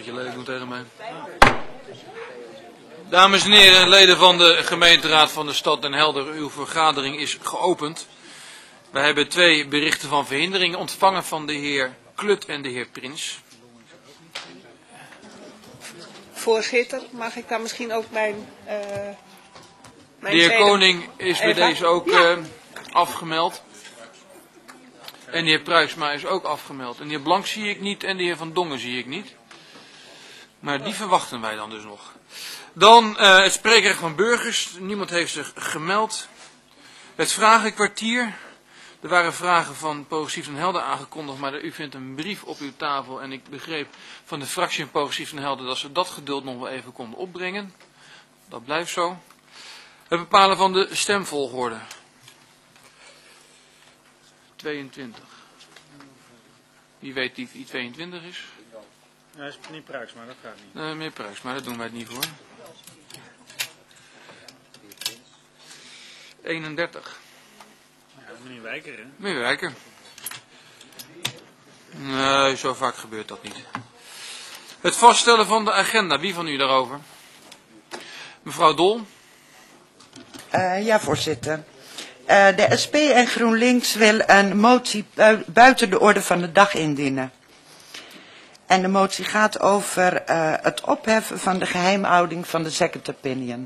wat je lelijk doet tegen mij. Dames en heren, leden van de gemeenteraad van de stad Den Helder, uw vergadering is geopend. Wij hebben 2 berichten van verhindering ontvangen van de heer Klut en de heer Prins. Voorzitter, mag ik daar misschien ook mijn de heer Koning is bij deze ook afgemeld. En de heer Pruiksma is ook afgemeld. En de heer Blank zie ik niet en de heer Van Dongen zie ik niet. Maar die verwachten wij dan dus nog. Dan het spreekrecht van burgers. Niemand heeft zich gemeld. Het vragenkwartier. Er waren vragen van Progressief Den Helder aangekondigd, maar u vindt een brief op uw tafel. En ik begreep van de fractie van Progressief Den Helder dat ze dat geduld nog wel even konden opbrengen. Dat blijft zo. Het bepalen van de stemvolgorde. 22. Wie weet wie 22 is? Ja, dat is meneer Pruiksma, dat gaat niet. Nee, meneer Pruiksma, daar doen wij het niet voor. 31. Ja, dat is meneer Wijker, hè? Meneer Wijker. Nee, zo vaak gebeurt dat niet. Het vaststellen van de agenda, wie van u daarover? Mevrouw Dol. Ja, voorzitter. De SP en GroenLinks wil een motie buiten de orde van de dag indienen. En de motie gaat over het opheffen van de geheimhouding van de second opinion.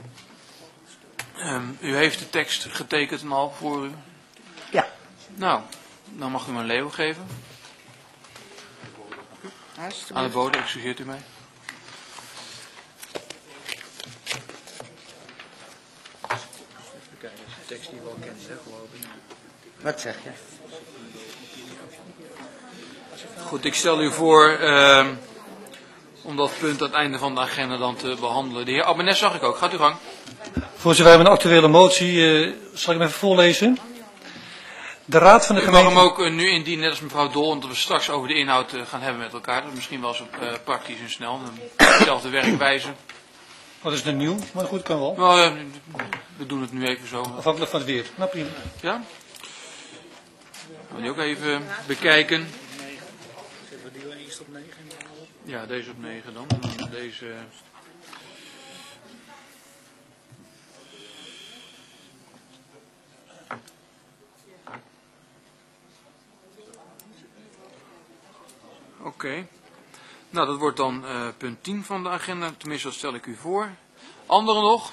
U heeft de tekst getekend en al voor u? Ja. Nou, dan mag u me een leeuw geven. Aan de bode, excuseert u mij. Even kijken, dat is de tekst die we al kennen, hè, geloof ik. Wat zeg je? Goed, ik stel u voor om dat punt aan het einde van de agenda dan te behandelen. De heer Abbenes zag ik ook. Gaat u gang. Voorzitter, wij hebben een actuele motie. Zal ik hem even voorlezen? De Raad van de Gemeente... U mag hem ook nu indienen, net als mevrouw Dol, omdat we straks over de inhoud gaan hebben met elkaar. Dat is misschien wel zo praktisch en snel. Dezelfde werkwijze. Wat is er nieuw? Maar goed, kan wel. Nou, we doen het nu even zo. Afhankelijk van het weer. Nou, prima. Ja? Gaan we die ook even bekijken. Zetten we die eerst op 9? Ja, deze op 9 dan. En dan deze... Oké. Nou, dat wordt dan punt 10 van de agenda. Tenminste, dat stel ik u voor. Anderen nog?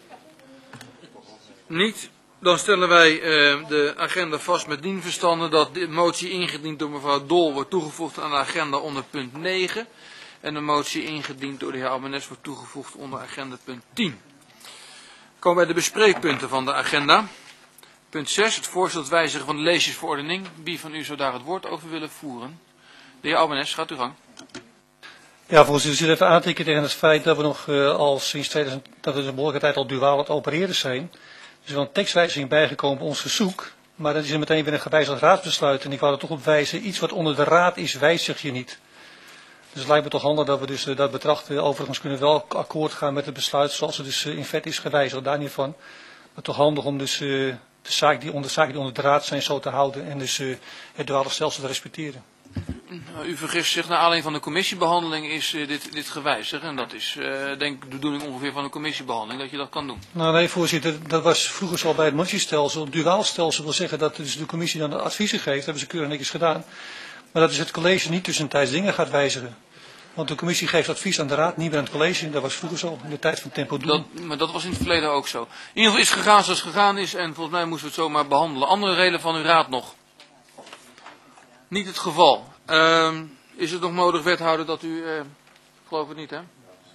Niet? Dan stellen wij de agenda vast met dien verstande dat de motie ingediend door mevrouw Dol wordt toegevoegd aan de agenda onder punt 9. En de motie ingediend door de heer Abbenes wordt toegevoegd onder agenda punt 10. Komen wij de bespreekpunten van de agenda. Punt 6, het voorstel tot wijzigen van de leesjesverordening. Wie van u zou daar het woord over willen voeren? De heer Abbenes, gaat u gang. Ja, voorzitter, ik zit even aan te tekenen tegen het feit dat we nog al sinds 2000, dat we een behoorlijke tijd al duaal aan het opereren zijn. Er is wel een tekstwijziging bijgekomen op ons verzoek, maar dat is er meteen weer een gewijzigd raadsbesluit. En ik wou er toch op wijzen, iets wat onder de raad is, wijzig je niet. Dus het lijkt me toch handig dat we dus dat betrachten. Overigens kunnen we wel akkoord gaan met het besluit zoals het dus in vet is gewijzigd, daar niet van. Maar toch handig om dus de zaken die onder de raad zijn zo te houden en dus het duale stelsel te respecteren. U vergist zich, naar aanleiding van de commissiebehandeling is dit gewijzigd. En dat is denk ik de bedoeling ongeveer van de commissiebehandeling, dat je dat kan doen. Nou nee, voorzitter, dat was vroeger zo bij het motiestelsel. Het duaalstelsel wil zeggen dat dus de commissie dan adviezen geeft, dat hebben ze keurig netjes gedaan. Maar dat is het college niet tussentijds dingen gaat wijzigen. Want de commissie geeft advies aan de raad, niet meer aan het college. Dat was vroeger zo, in de tijd van Tempo Doen. Maar dat was in het verleden ook zo. In ieder geval is het gegaan zoals het gegaan is en volgens mij moesten we het zomaar behandelen. Andere reden van uw raad nog? Niet het geval. Is het nog nodig, wethouder, dat u... ik geloof het niet, hè?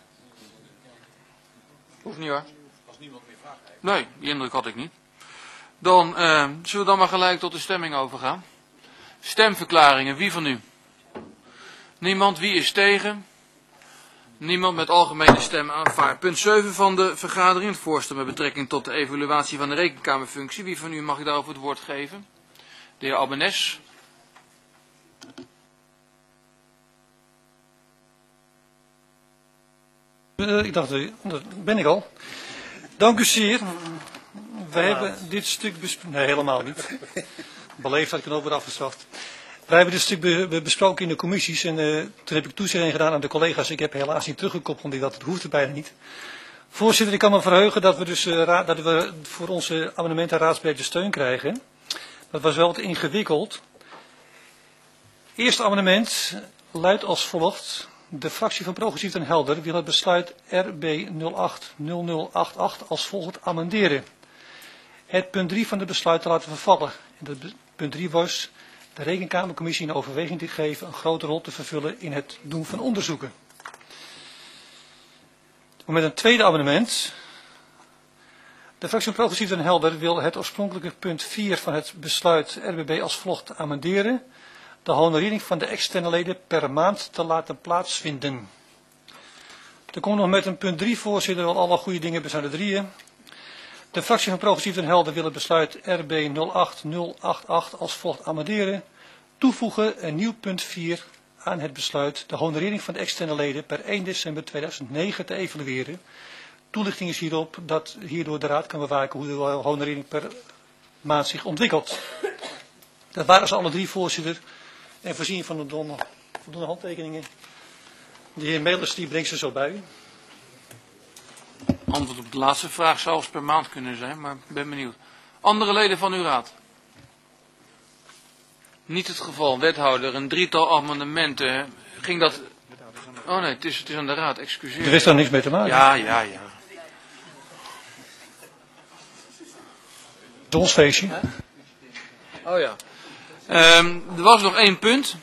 Hoeft niet, hoor. Als niemand meer vraagt. Nee, die indruk had ik niet. Dan zullen we dan maar gelijk tot de stemming overgaan. Stemverklaringen, wie van u? Niemand, wie is tegen? Niemand, met algemene stem aanvaard. Punt 7 van de vergadering, het voorstel met betrekking tot de evaluatie van de rekenkamerfunctie. Wie van u mag ik daarover het woord geven? De heer Abbenes. Ik dacht, dat ben ik al. Dank u zeer. We hebben dit stuk besproken. Nee, helemaal niet. Beleefd had ik er ook weer afgestraft. Wij hebben dit stuk besproken in de commissies en toen heb ik toezegging gedaan aan de collega's. Ik heb helaas niet teruggekoppeld, omdat dat hoefde bijna niet. Voorzitter, ik kan me verheugen dat we, dat we voor onze amendementen raadsbreedte steun krijgen. Dat was wel wat ingewikkeld. Eerste amendement luidt als volgt. De fractie van Progressief en Helder wil het besluit RB 080088 als volgt amenderen. Het punt 3 van het besluit te laten vervallen. En dat punt 3 was de Rekenkamercommissie in overweging te geven een grote rol te vervullen in het doen van onderzoeken. Met een tweede amendement. De fractie van Progressief en Helder wil het oorspronkelijke punt 4 van het besluit RBB als volgt amenderen. De honorering van de externe leden per maand te laten plaatsvinden. Er komt nog met een punt 3, voorzitter, wel alle goede dingen zijn er drieën. De fractie van Progressief en Helder wil het besluit RB 08088 als volgt amenderen. Toevoegen een nieuw punt 4 aan het besluit de honorering van de externe leden per 1 december 2009 te evalueren. Toelichting is hierop dat hierdoor de Raad kan bewaken hoe de honorering per maand zich ontwikkelt. Dat waren ze alle drie, voorzitter. En voorzien van de voldoende handtekeningen. De heer Melers die brengt ze zo bij u. Antwoord op de laatste vraag zou zelfs per maand kunnen zijn, maar ik ben benieuwd. Andere leden van uw raad? Niet het geval. Wethouder, een drietal amendementen. Ging dat... Oh nee, het is aan de raad, excuseer. Er is daar niks mee te maken. Ja. Zonsfeestje. Oh ja. Er was nog één punt.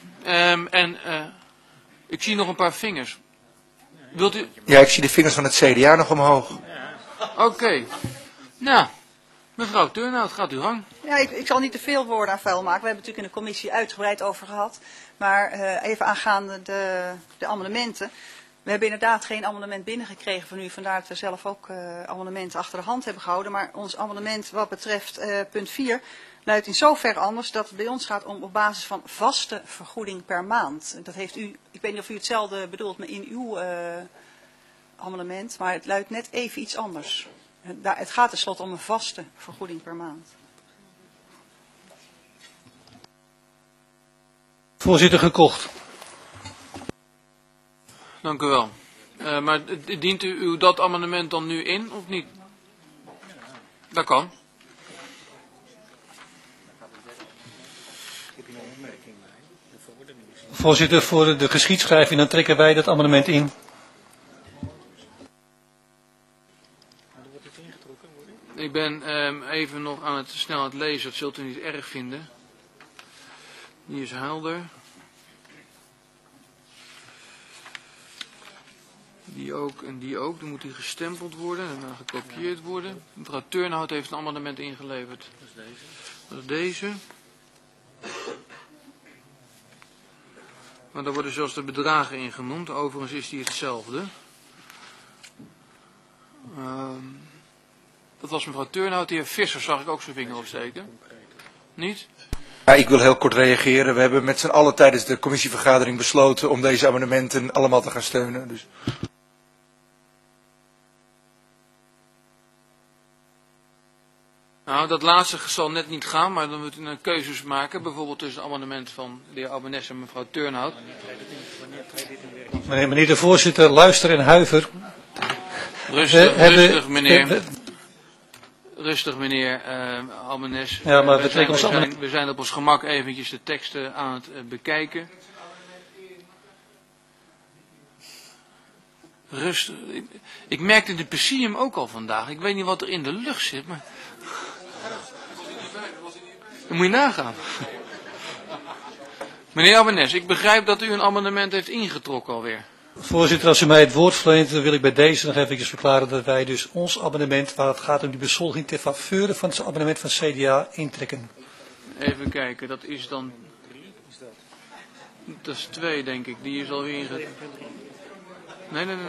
Ik zie nog een paar vingers. Wilt u... Ja, ik zie de vingers van het CDA nog omhoog. Oké. Nou, mevrouw Turnhout, gaat uw gang. Ja, ik zal niet te veel woorden aan vuil maken. We hebben het natuurlijk in de commissie uitgebreid over gehad. Maar even aangaande de amendementen. We hebben inderdaad geen amendement binnengekregen van u. Vandaar dat we zelf ook amendementen achter de hand hebben gehouden. Maar ons amendement wat betreft punt 4 luidt in zover anders dat het bij ons gaat om op basis van vaste vergoeding per maand. Dat heeft u, ik weet niet of u hetzelfde bedoelt in uw amendement, maar het luidt net even iets anders. Het gaat tenslotte om een vaste vergoeding per maand. Voorzitter, gekocht. Dank u wel. Maar dient u dat amendement dan nu in of niet? Dat kan. Voorzitter, voor de geschiedschrijving dan trekken wij dat amendement in. Ik ben even nog snel aan het lezen, dat zult u niet erg vinden. Die is helder. Die ook en die ook. Dan moet die gestempeld worden en dan gekopieerd worden. Mevrouw Turnhout heeft een amendement ingeleverd. Dat is deze. Maar daar worden zelfs de bedragen in genoemd. Overigens is die hetzelfde. Dat was mevrouw Turnhout. De heer Visser zag ik ook zijn vinger opsteken. Niet? Ja, ik wil heel kort reageren. We hebben met z'n allen tijdens de commissievergadering besloten om deze amendementen allemaal te gaan steunen. Dus... Nou, dat laatste zal net niet gaan, maar dan moet u een keuzes maken. Bijvoorbeeld tussen het amendement van de heer Albanese en mevrouw Turnhout. Meneer de voorzitter, luister en huiver. Rustig meneer. Rustig meneer Albanese. Ja, maar we zijn op ons gemak eventjes de teksten aan het bekijken. Rustig. Ik merkte de Pesium ook al vandaag. Ik weet niet wat er in de lucht zit, maar... Dan moet je nagaan. Meneer Albanese, ik begrijp dat u een amendement heeft ingetrokken alweer. Voorzitter, als u mij het woord verleent, dan wil ik bij deze nog even verklaren dat wij dus ons amendement, waar het gaat om die bezoldiging ter faveur van het amendement van CDA, intrekken. Even kijken, dat is dan... Dat is 2, denk ik. Die is alweer ingetrokken. Nee. 7.2.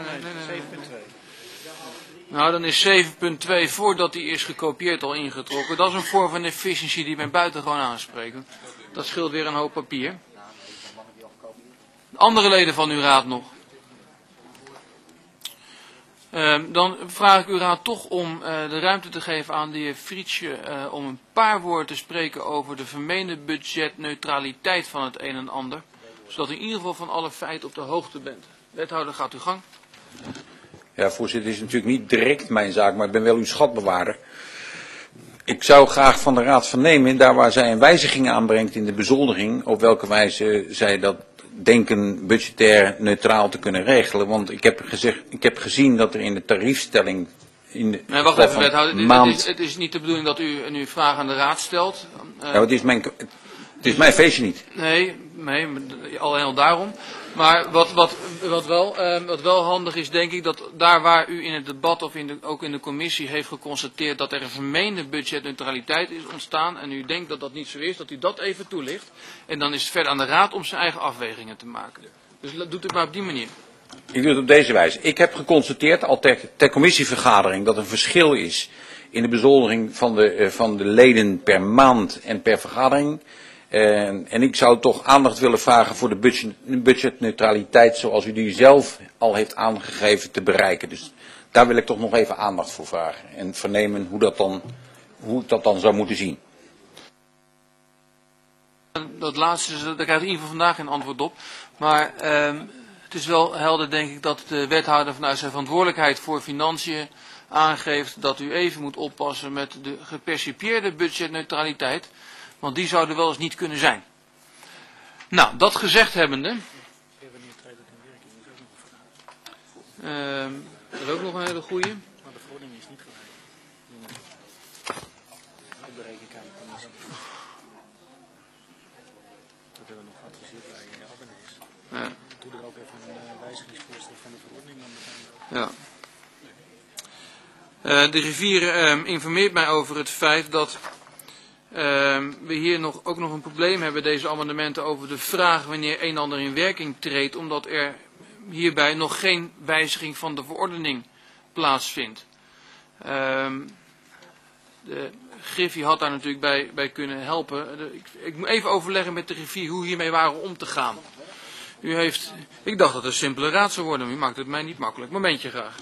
Nou, dan is 7.2 voordat die is gekopieerd al ingetrokken. Dat is een vorm van efficiëntie die mij buitengewoon aanspreekt. Dat scheelt weer een hoop papier. Andere leden van uw raad nog. Dan vraag ik uw raad toch om de ruimte te geven aan de heer Frietje om een paar woorden te spreken over de vermeende budgetneutraliteit van het een en ander. Zodat u in ieder geval van alle feiten op de hoogte bent. Wethouder, gaat uw gang. Ja, voorzitter, het is natuurlijk niet direct mijn zaak, maar ik ben wel uw schatbewaarder. Ik zou graag van de raad vernemen, daar waar zij een wijziging aanbrengt in de bezoldiging, op welke wijze zij dat denken budgetair neutraal te kunnen regelen. Want ik heb gezien dat er in de tariefstelling in de wacht even, wethouder. Het is niet de bedoeling dat u een vraag aan de raad stelt. Ja, het is mijn feestje niet. Nee, alleen al daarom. Maar wat wel handig is, denk ik, dat daar waar u in het debat of ook in de commissie heeft geconstateerd dat er een vermeende budgetneutraliteit is ontstaan en u denkt dat dat niet zo is, dat u dat even toelicht. En dan is het verder aan de raad om zijn eigen afwegingen te maken. Dus doet het maar op die manier. Ik doe het op deze wijze. Ik heb geconstateerd al ter commissievergadering dat er een verschil is in de bezoldiging van de leden per maand en per vergadering. En ik zou toch aandacht willen vragen voor de budgetneutraliteit zoals u die zelf al heeft aangegeven te bereiken. Dus daar wil ik toch nog even aandacht voor vragen en vernemen hoe ik dat dan zou moeten zien. Dat laatste, daar krijgt u in ieder geval vandaag geen antwoord op. Maar het is wel helder, denk ik, dat de wethouder vanuit zijn verantwoordelijkheid voor financiën aangeeft dat u even moet oppassen met de gepercipieerde budgetneutraliteit. Want die zou er wel eens niet kunnen zijn. Nou, dat gezegd hebbende. Dat is ook nog een hele goeie. Maar de verordening is niet gelijk. Op de rekenkamercommissie. Dat hebben we nog geadviseerd bij Albanese. Ja. Doe er ook even een wijzigingsvoorstel van de verordening. Ja. De rivier informeert mij over het feit dat we hier ook nog een probleem hebben, deze amendementen, over de vraag wanneer een en ander in werking treedt, omdat er hierbij nog geen wijziging van de verordening plaatsvindt. De Griffie had daar natuurlijk bij kunnen helpen. Ik moet even overleggen met de Griffie hoe hiermee waren om te gaan. Ik dacht dat het een simpele raad zou worden, maar u maakt het mij niet makkelijk. Momentje graag.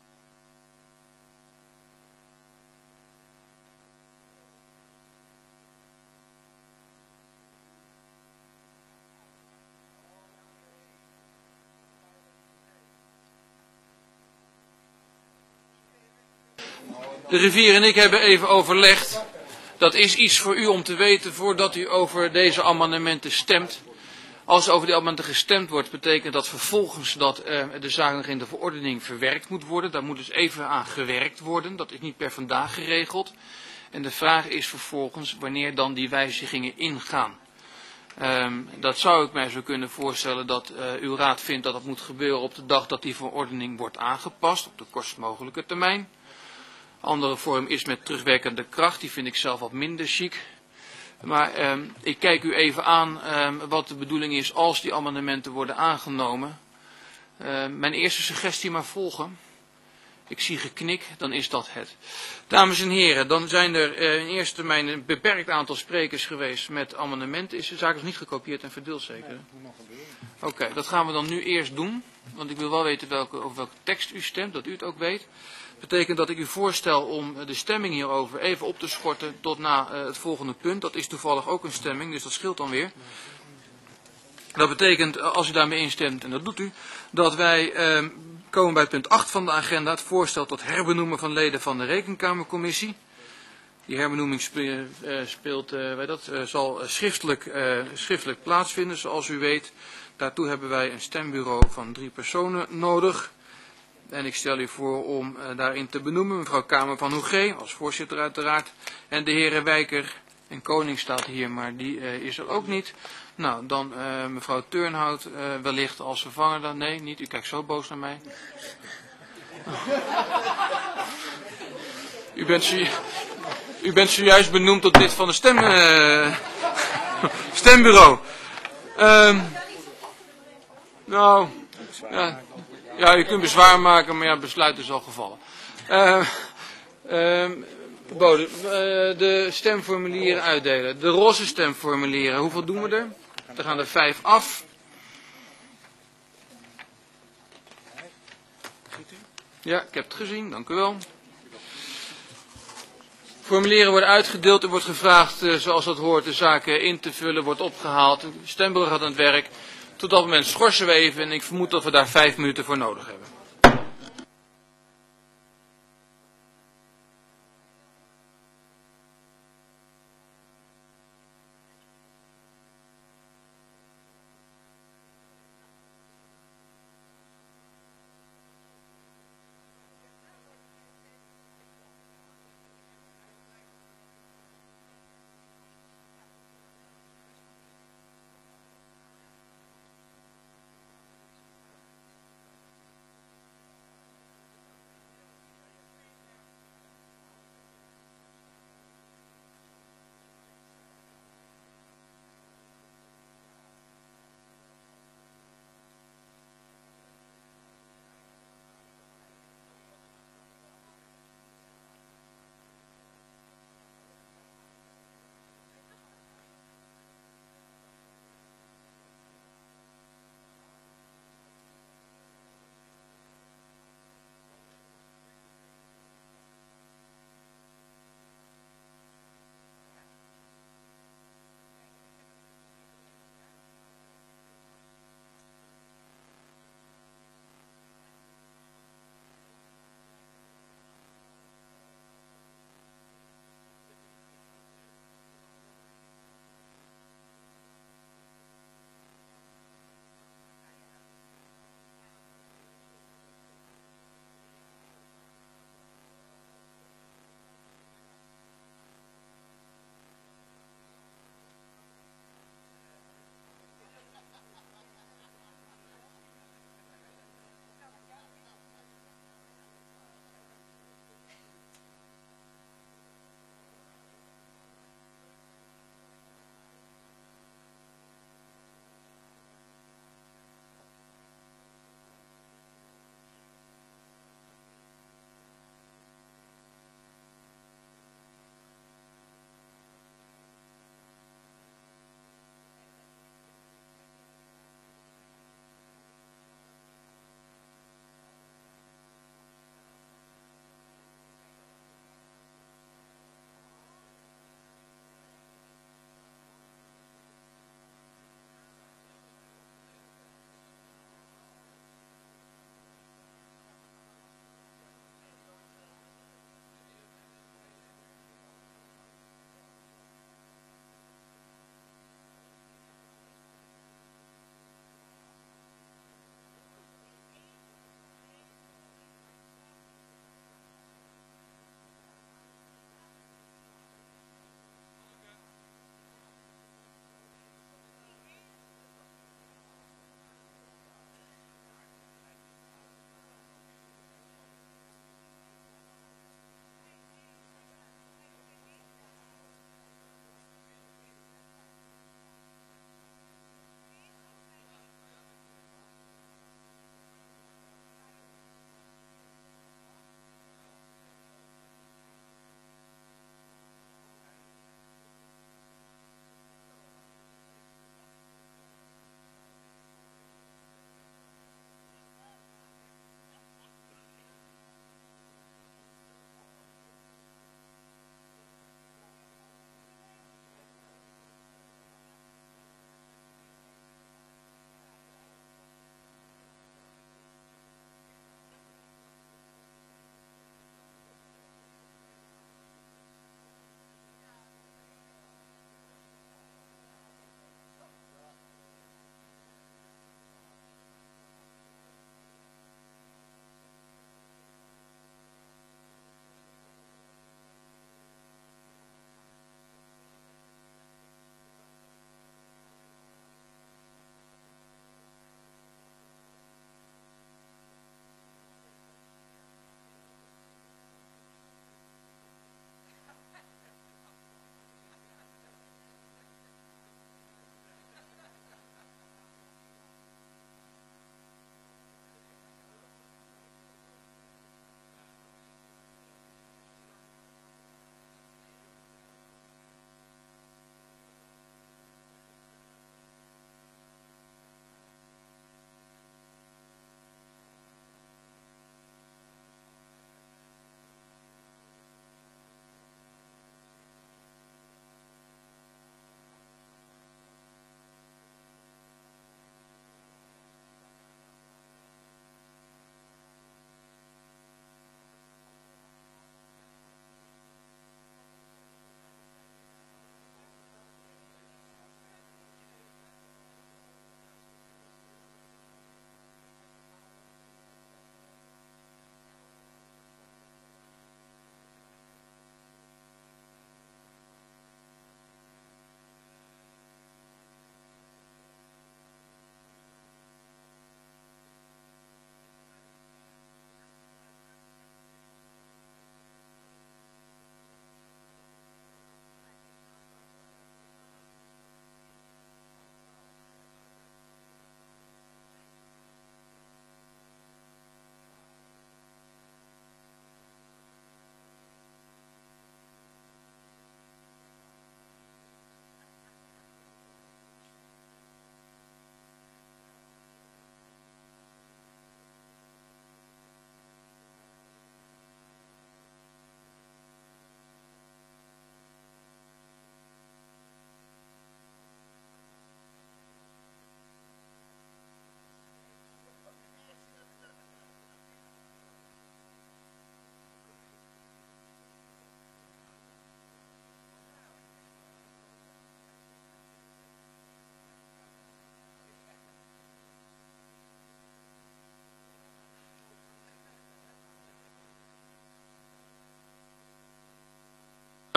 De rivier en ik hebben even overlegd. Dat is iets voor u om te weten voordat u over deze amendementen stemt. Als over die amendementen gestemd wordt, betekent dat vervolgens dat de zaak nog in de verordening verwerkt moet worden. Daar moet dus even aan gewerkt worden. Dat is niet per vandaag geregeld. En de vraag is vervolgens wanneer dan die wijzigingen ingaan. Dat zou ik mij zo kunnen voorstellen dat uw raad vindt dat dat moet gebeuren op de dag dat die verordening wordt aangepast. Op de kortst mogelijke termijn. Andere vorm is met terugwerkende kracht, die vind ik zelf wat minder chic. Maar ik kijk u even aan wat de bedoeling is als die amendementen worden aangenomen. Mijn eerste suggestie maar volgen. Ik zie geknik, dan is dat het. Dames en heren, dan zijn er in eerste termijn een beperkt aantal sprekers geweest met amendementen. Is de zaak nog niet gekopieerd en verdeeld zeker? Oké, dat gaan we dan nu eerst doen. Want ik wil wel weten over welke tekst u stemt, dat u het ook weet. Dat betekent dat ik u voorstel om de stemming hierover even op te schorten tot na het volgende punt. Dat is toevallig ook een stemming, dus dat scheelt dan weer. Dat betekent, als u daarmee instemt, en dat doet u, dat wij komen bij punt 8 van de agenda, het voorstel tot herbenoemen van leden van de Rekenkamercommissie. Die herbenoeming zal schriftelijk plaatsvinden, zoals u weet. Daartoe hebben wij een stembureau van 3 personen nodig. En ik stel u voor om daarin te benoemen mevrouw Kamer van Hoegé, als voorzitter uiteraard. En de heren Wijker en Koning staat hier, maar die is er ook niet. Nou, dan mevrouw Turnhout wellicht als vervanger dan. Nee, niet. U kijkt zo boos naar mij. U bent zojuist benoemd tot lid van de stembureau. Nou, ja, u kunt bezwaar maken, maar ja, het besluit is al gevallen. Bode, de stemformulieren uitdelen. De roze stemformulieren, hoeveel doen we er? Er gaan er 5 af. Ja, ik heb het gezien, dank u wel. Formulieren worden uitgedeeld. Er wordt gevraagd, zoals dat hoort, de zaken in te vullen, wordt opgehaald. De stembureau gaat aan het werk. Tot dat moment schorsen we even en ik vermoed dat we daar 5 minuten voor nodig hebben.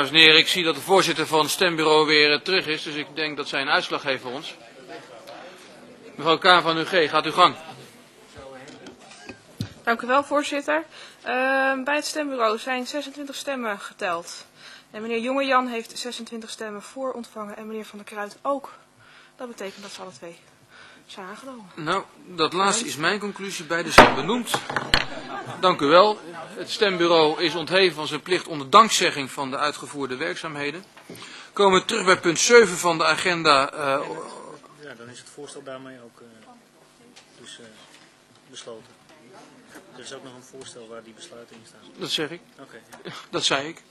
Dames en heren, ik zie dat de voorzitter van het stembureau weer terug is, dus ik denk dat zij een uitslag heeft voor ons. Mevrouw K. van UG, gaat uw gang. Dank u wel, voorzitter. Bij het stembureau zijn 26 stemmen geteld. En meneer Jongejan heeft 26 stemmen voor ontvangen en meneer Van der Kruijt ook. Dat betekent dat ze alle twee zijn aangenomen. Nou, dat laatste is mijn conclusie. Beide zijn benoemd. Dank u wel. Het stembureau is ontheven van zijn plicht onder dankzegging van de uitgevoerde werkzaamheden. Komen we terug bij punt 7 van de agenda. Ja, dan is het voorstel daarmee ook besloten. Er is ook nog een voorstel waar die besluiten in staan. Dat zeg ik. Oké. Dat zei ik.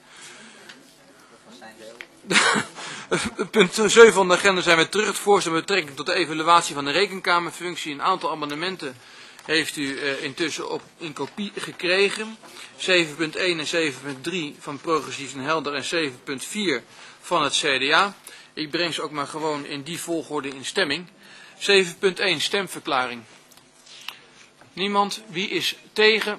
Punt 7 van de agenda zijn we terug. Het voorstel met betrekking tot de evaluatie van de rekenkamerfunctie. Een aantal amendementen heeft u intussen in kopie gekregen. 7.1 en 7.3 van Progressief en Helder en 7.4 van het CDA. Ik breng ze ook maar gewoon in die volgorde in stemming. 7.1 stemverklaring. Niemand. Wie is tegen?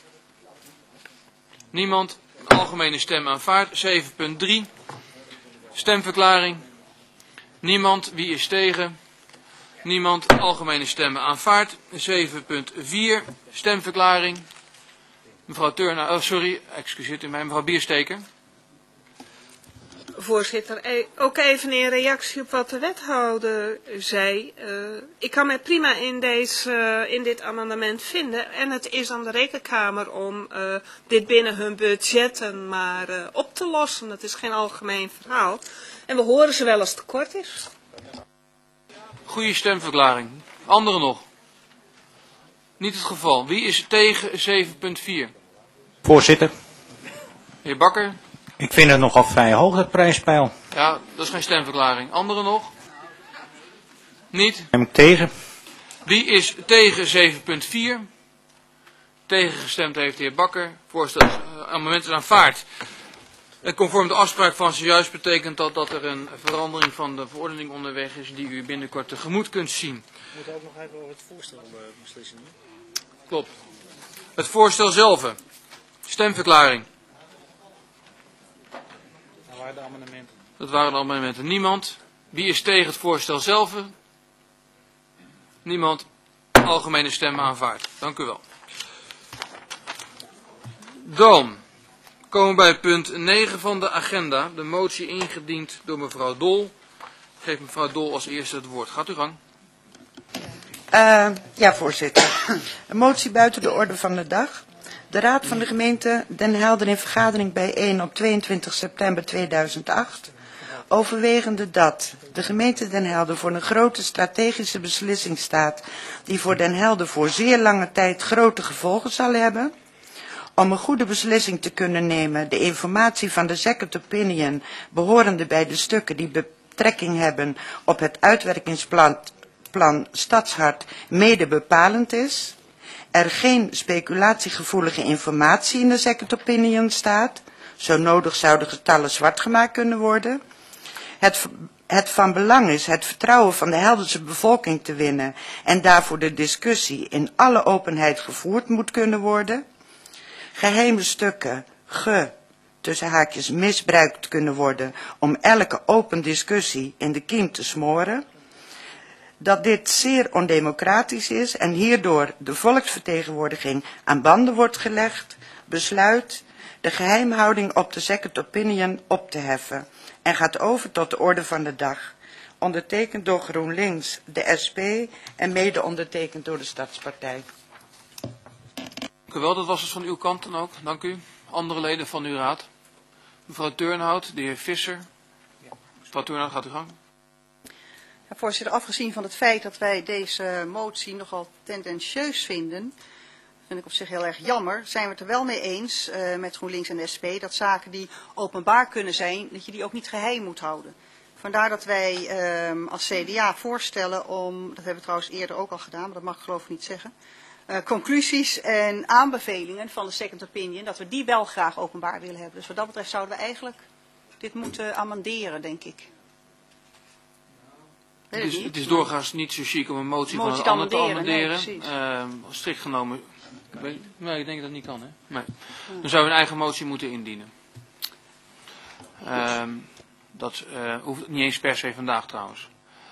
Niemand. Algemene stem aanvaard. 7.3 stemverklaring. Niemand. Wie is tegen? Niemand. Algemene stemmen aanvaard. 7.4 stemverklaring. Mevrouw Turner. Oh, sorry. Excuseert u mij. Mevrouw Biersteker. Voorzitter, ook even in reactie op wat de wethouder zei. Ik kan mij prima in dit amendement vinden. En het is aan de Rekenkamer om dit binnen hun budgetten maar op te lossen. Het is geen algemeen verhaal. En we horen ze wel als het tekort is. Goeie stemverklaring. Anderen nog? Niet het geval. Wie is tegen 7.4? Voorzitter, Heer Bakker. ik vind het nogal vrij hoog, dat prijspeil. Ja, dat is geen stemverklaring. Anderen nog? Niet? Stem ik tegen. Wie is tegen 7.4? Tegengestemd heeft de heer Bakker. Voorstel amendement is aanvaard. En conform de afspraak van zojuist betekent dat er een verandering van de verordening onderweg is die u binnenkort tegemoet kunt zien. We moeten ook nog even over het voorstel beslissen. Klopt. Het voorstel zelf. Stemverklaring. Dat waren de amendementen. Dat waren de amendementen. Niemand. Wie is tegen het voorstel zelf? Niemand. Algemene stemmen aanvaard. Dank u wel. Dan komen we bij punt 9 van de agenda. De motie ingediend door mevrouw Dol. Ik geef mevrouw Dol als eerste het woord. Gaat u gang. Ja, voorzitter. Een motie buiten de orde van de dag. De Raad van de Gemeente Den Helder in vergadering bijeen op 22 september 2008. Overwegende dat de gemeente Den Helder voor een grote strategische beslissing staat die voor Den Helder voor zeer lange tijd grote gevolgen zal hebben. Om een goede beslissing te kunnen nemen, de informatie van de second opinion behorende bij de stukken die betrekking hebben op het uitwerkingsplan Stadshart mede bepalend is. Er geen speculatiegevoelige informatie in de second opinion staat. Zo nodig zouden getallen zwart gemaakt kunnen worden. Het van belang is het vertrouwen van de Helderse bevolking te winnen en daarvoor de discussie in alle openheid gevoerd moet kunnen worden. Geheime stukken tussen haakjes misbruikt kunnen worden om elke open discussie in de kiem te smoren. Dat dit zeer ondemocratisch is en hierdoor de volksvertegenwoordiging aan banden wordt gelegd, besluit de geheimhouding op de second opinion op te heffen en gaat over tot de orde van de dag. Ondertekend door GroenLinks, de SP en mede ondertekend door de Stadspartij. Dank u wel, dat was het van uw kant dan ook. Dank u. Andere leden van uw raad. Mevrouw Turnhout, de heer Visser. Mevrouw Turnhout, gaat u gang. Ja, voorzitter, afgezien van het feit dat wij deze motie nogal tendentieus vinden, vind ik op zich heel erg jammer, zijn we het er wel mee eens met GroenLinks en de SP dat zaken die openbaar kunnen zijn, dat je die ook niet geheim moet houden. Vandaar dat wij als CDA voorstellen om, dat hebben we trouwens eerder ook al gedaan, maar dat mag ik geloof ik niet zeggen, conclusies en aanbevelingen van de second opinion, dat we die wel graag openbaar willen hebben. Dus wat dat betreft zouden we eigenlijk dit moeten amenderen, denk ik. Het is doorgaans niet zo chic om een motie van een ander te amenderen. Strikt genomen. Nee, ik denk dat het niet kan. Hè? Nee. Dan zou je een eigen motie moeten indienen. Dat hoeft niet eens per se vandaag trouwens.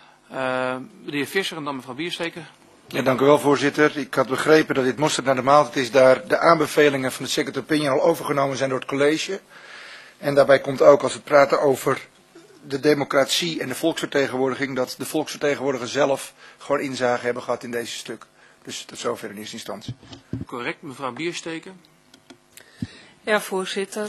De heer Visser en dan mevrouw Biersteker. Ja, dank u wel, voorzitter. Ik had begrepen dat dit mosterd naar de maaltijd is, daar de aanbevelingen van de second opinion al overgenomen zijn door het college. En daarbij komt ook, als we praten over de democratie en de volksvertegenwoordiging, dat de volksvertegenwoordiger zelf gewoon inzage hebben gehad in deze stuk. Dus tot zover in eerste instantie. Correct, mevrouw Biersteker. Ja, voorzitter.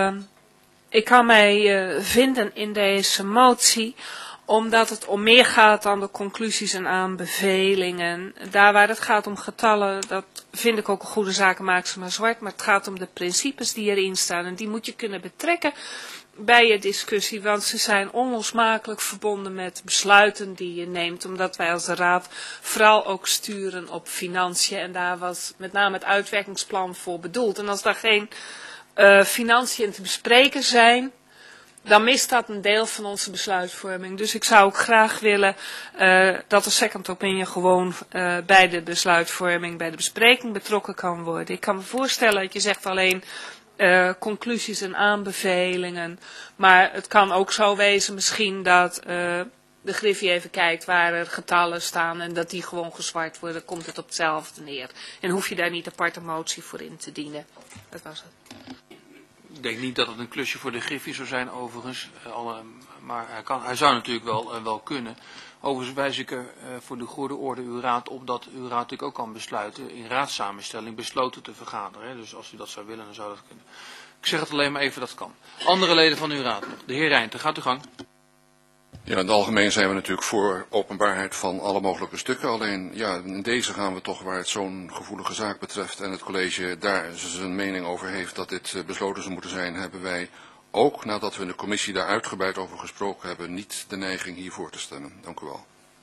Ik kan mij vinden in deze motie, omdat het om meer gaat dan de conclusies en aanbevelingen. Daar waar het gaat om getallen, dat vind ik ook een goede zaak, maak ze maar zwart. Maar het gaat om de principes die erin staan en die moet je kunnen betrekken bij je discussie. Want ze zijn onlosmakelijk verbonden met besluiten die je neemt. Omdat wij als raad vooral ook sturen op financiën. En daar was met name het uitwerkingsplan voor bedoeld. En als daar geen financiën te bespreken zijn, dan mist dat een deel van onze besluitvorming. Dus ik zou ook graag willen dat de second opinion gewoon bij de besluitvorming, bij de bespreking betrokken kan worden. Ik kan me voorstellen dat je zegt alleen conclusies en aanbevelingen. Maar het kan ook zo wezen misschien dat de Griffie even kijkt waar er getallen staan en dat die gewoon gezwart worden. Komt het op hetzelfde neer. En hoef je daar niet aparte motie voor in te dienen. Dat was het. Ik denk niet dat het een klusje voor de Griffie zou zijn overigens, maar hij zou natuurlijk wel kunnen. Overigens wijs ik er voor de goede orde uw raad op dat uw raad natuurlijk ook kan besluiten in raadssamenstelling besloten te vergaderen. Hè. Dus als u dat zou willen, dan zou dat kunnen. Ik zeg het alleen maar even dat kan. Andere leden van uw raad nog. De heer Rijnten, gaat u gang. Ja, in het algemeen zijn we natuurlijk voor openbaarheid van alle mogelijke stukken. Alleen, ja, in deze gaan we toch, waar het zo'n gevoelige zaak betreft en het college daar zijn mening over heeft dat dit besloten zou moeten zijn, hebben wij ook, nadat we in de commissie daar uitgebreid over gesproken hebben, niet de neiging hiervoor te stemmen. Dank u wel.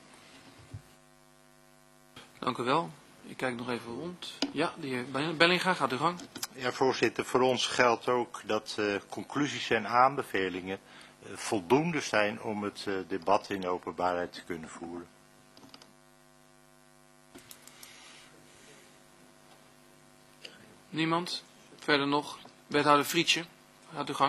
Dank u wel. Ik kijk nog even rond. Ja, de heer Bellinga, gaat u gang. Ja, voorzitter, voor ons geldt ook dat conclusies en aanbevelingen voldoende zijn om het debat in de openbaarheid te kunnen voeren. Niemand? Verder nog? Wethouder Frietje, gaat u gang.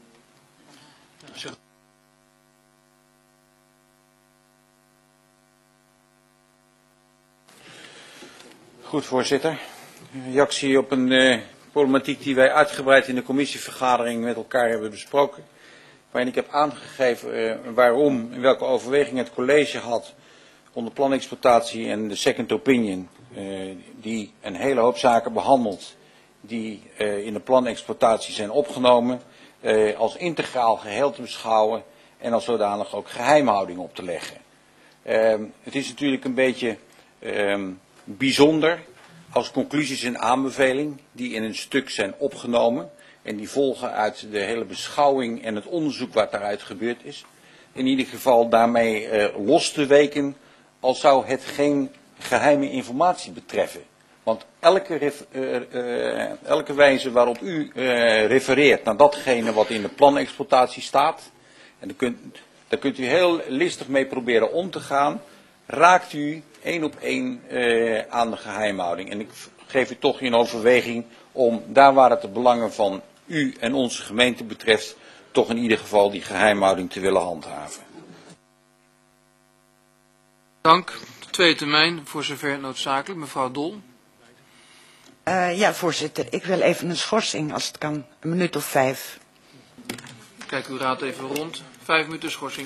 Goed, voorzitter. Reactie op een problematiek die wij uitgebreid in de commissievergadering met elkaar hebben besproken. Waarin ik heb aangegeven waarom en welke overweging het college had onder planexploitatie en de second opinion, die een hele hoop zaken behandelt die in de planexploitatie zijn opgenomen, als integraal geheel te beschouwen en als zodanig ook geheimhouding op te leggen. Het is natuurlijk een beetje bijzonder als conclusies en aanbeveling die in een stuk zijn opgenomen en die volgen uit de hele beschouwing en het onderzoek wat daaruit gebeurd is, in ieder geval daarmee los te weken als zou het geen geheime informatie betreffen. Want elke wijze waarop u refereert naar datgene wat in de planexploitatie staat, en daar kunt u heel listig mee proberen om te gaan, raakt u één op één aan de geheimhouding. En ik geef u toch in overweging om daar waar het de belangen van u en onze gemeente betreft, toch in ieder geval die geheimhouding te willen handhaven. Dank. Tweede termijn, voor zover noodzakelijk. Mevrouw Dol. Ja, voorzitter. Ik wil even een schorsing, als het kan. Een minuut of 5. Kijk uw raad even rond. 5 minuten schorsing.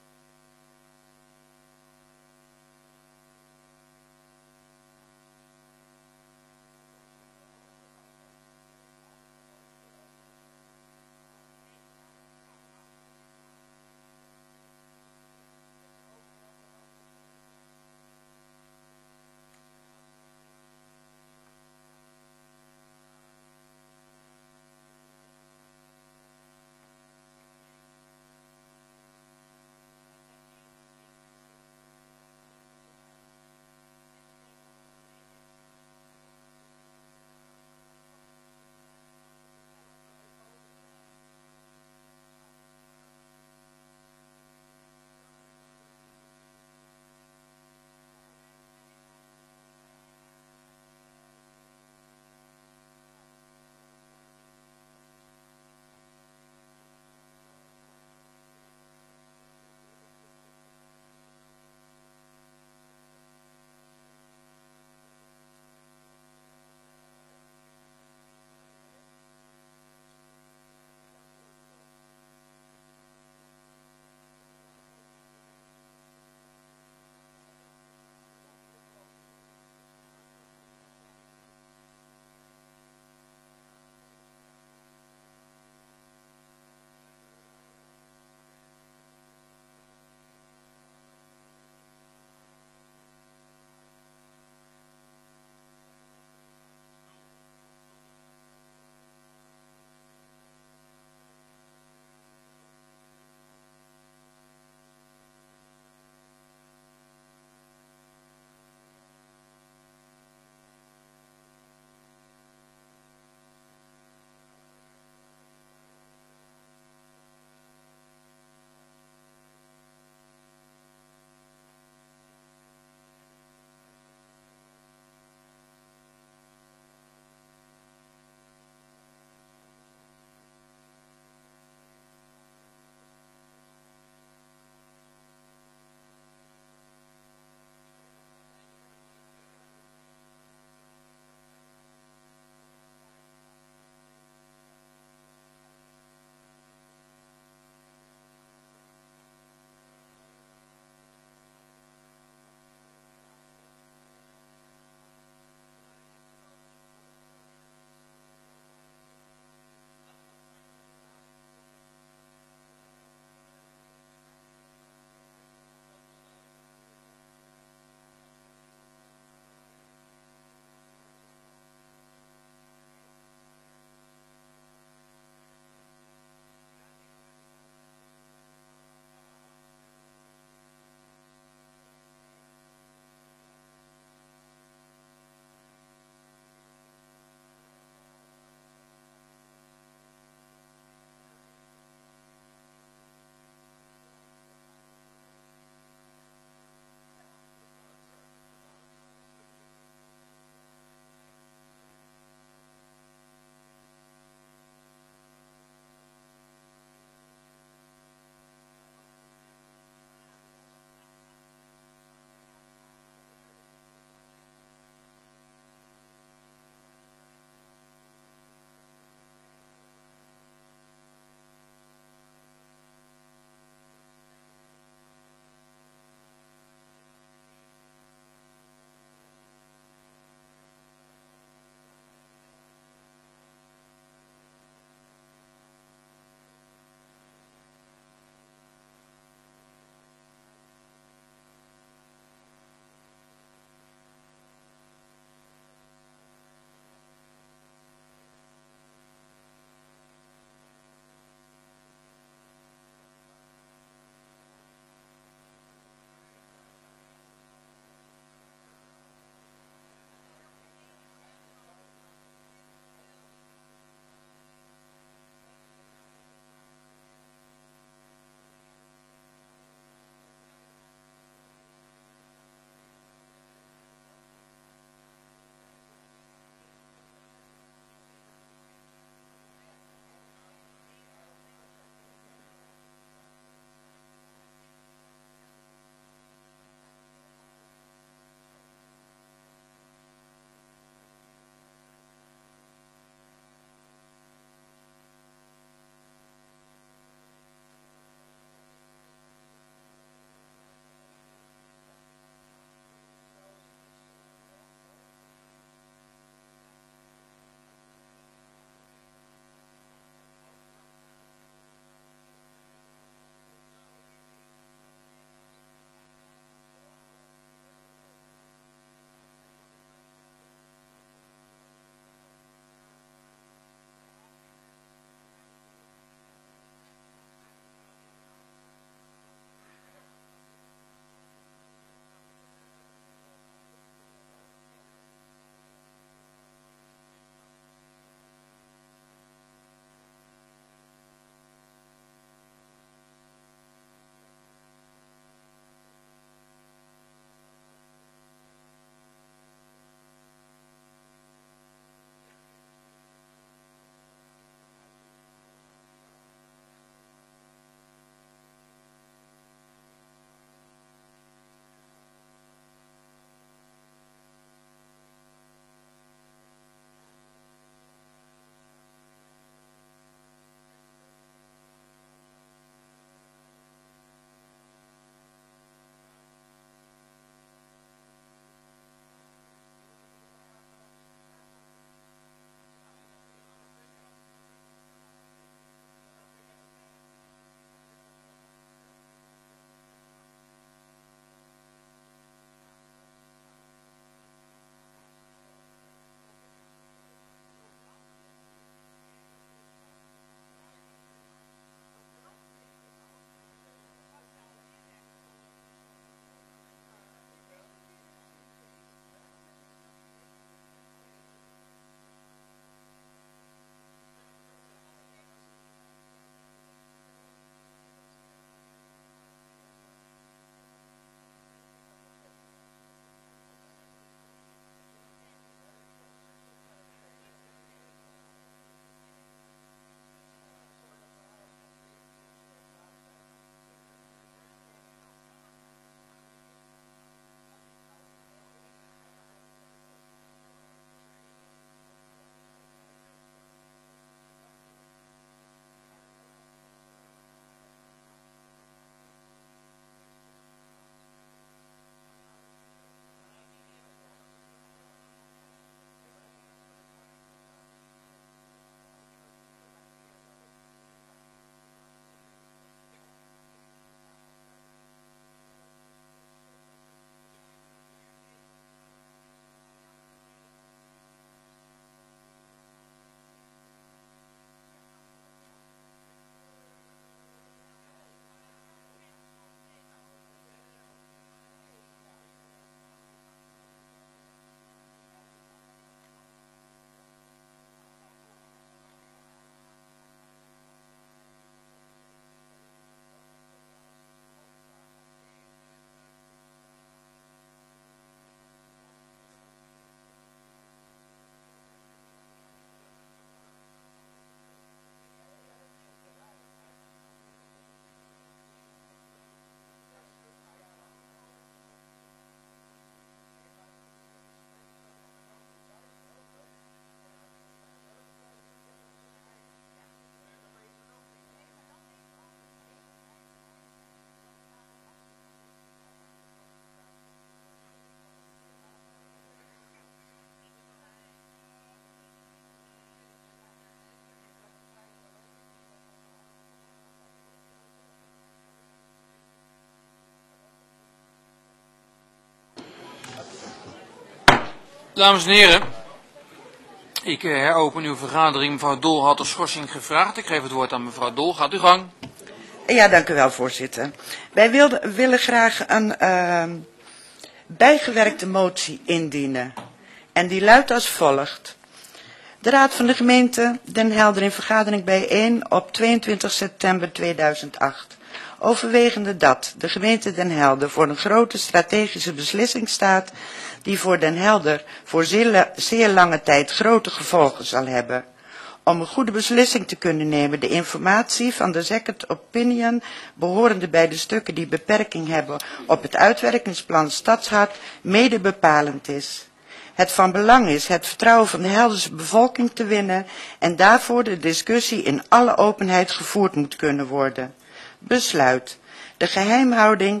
Dames en heren, ik heropen uw vergadering. Mevrouw Dol had de schorsing gevraagd. Ik geef het woord aan mevrouw Dol. Gaat uw gang. Ja, dank u wel, voorzitter. Wij willen graag een bijgewerkte motie indienen. En die luidt als volgt. De Raad van de Gemeente Den Helder in vergadering bijeen op 22 september 2008. Overwegende dat de gemeente Den Helder voor een grote strategische beslissing staat die voor Den Helder voor zeer lange tijd grote gevolgen zal hebben. Om een goede beslissing te kunnen nemen de informatie van de second opinion behorende bij de stukken die beperking hebben op het uitwerkingsplan Stadshart mede bepalend is. Het van belang is het vertrouwen van de Helderse bevolking te winnen en daarvoor de discussie in alle openheid gevoerd moet kunnen worden. Besluit. De geheimhouding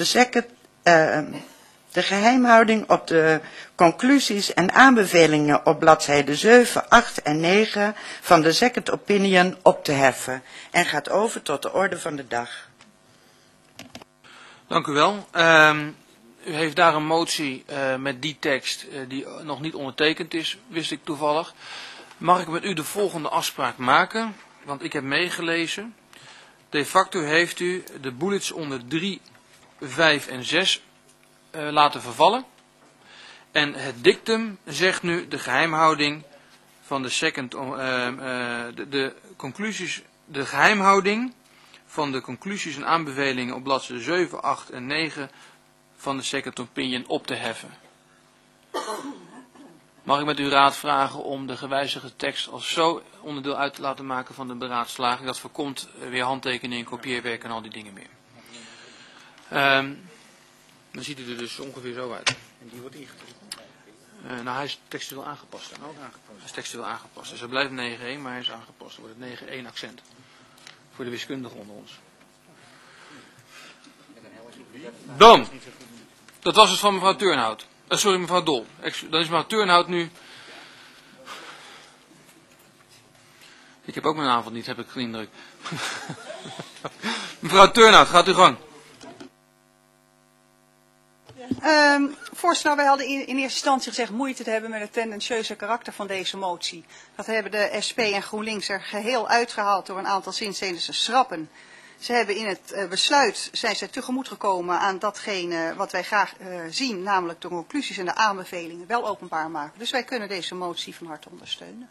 op de conclusies en aanbevelingen op bladzijden 7, 8 en 9 van de second opinion op te heffen en gaat over tot de orde van de dag. Dank u wel. U heeft daar een motie met die tekst die nog niet ondertekend is, wist ik toevallig. Mag ik met u de volgende afspraak maken? Want ik heb meegelezen. De facto heeft u de bullets onder 3, 5 en 6 laten vervallen. En het dictum zegt nu de geheimhouding van de second, de geheimhouding van de conclusies en aanbevelingen op bladzijden 7, 8 en 9 van de second opinion op te heffen. Mag ik met uw raad vragen om de gewijzigde tekst als zo onderdeel uit te laten maken van de beraadslaging. Dat voorkomt weer handtekeningen, kopieerwerk en al die dingen meer. Dan ziet hij er dus ongeveer zo uit. En die wordt ingedrukt. Nou, hij is textueel aangepast. Ook aangepast. Hij is textueel aangepast. Dus hij blijft 9-1, maar hij is aangepast. Dan wordt het 9-1 accent. Voor de wiskundigen onder ons. Dan. Dat was het van mevrouw Turnhout. Sorry, mevrouw Dol. Dan is mevrouw Turnhout nu... Ik heb ook mijn avond niet, heb ik de indruk. Mevrouw Turnhout, gaat uw gang. Voorzitter, wij hadden in eerste instantie gezegd moeite te hebben met het tendentieuze karakter van deze motie. Dat hebben de SP en GroenLinks er geheel uitgehaald door een aantal zinsdelen te schrappen. Ze hebben in het besluit, zijn ze tegemoet gekomen aan datgene wat wij graag zien, namelijk de conclusies en de aanbevelingen wel openbaar maken. Dus wij kunnen deze motie van harte ondersteunen.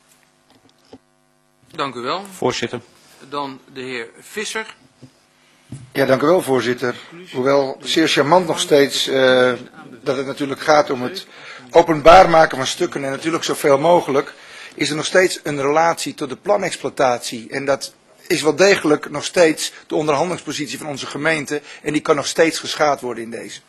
Dank u wel. Voorzitter. Dan de heer Visser. Ja, dank u wel, voorzitter. Hoewel zeer charmant nog steeds dat het natuurlijk gaat om het openbaar maken van stukken en natuurlijk zoveel mogelijk, is er nog steeds een relatie tot de planexploitatie. En dat is wel degelijk nog steeds de onderhandelingspositie van onze gemeente en die kan nog steeds geschaad worden in deze.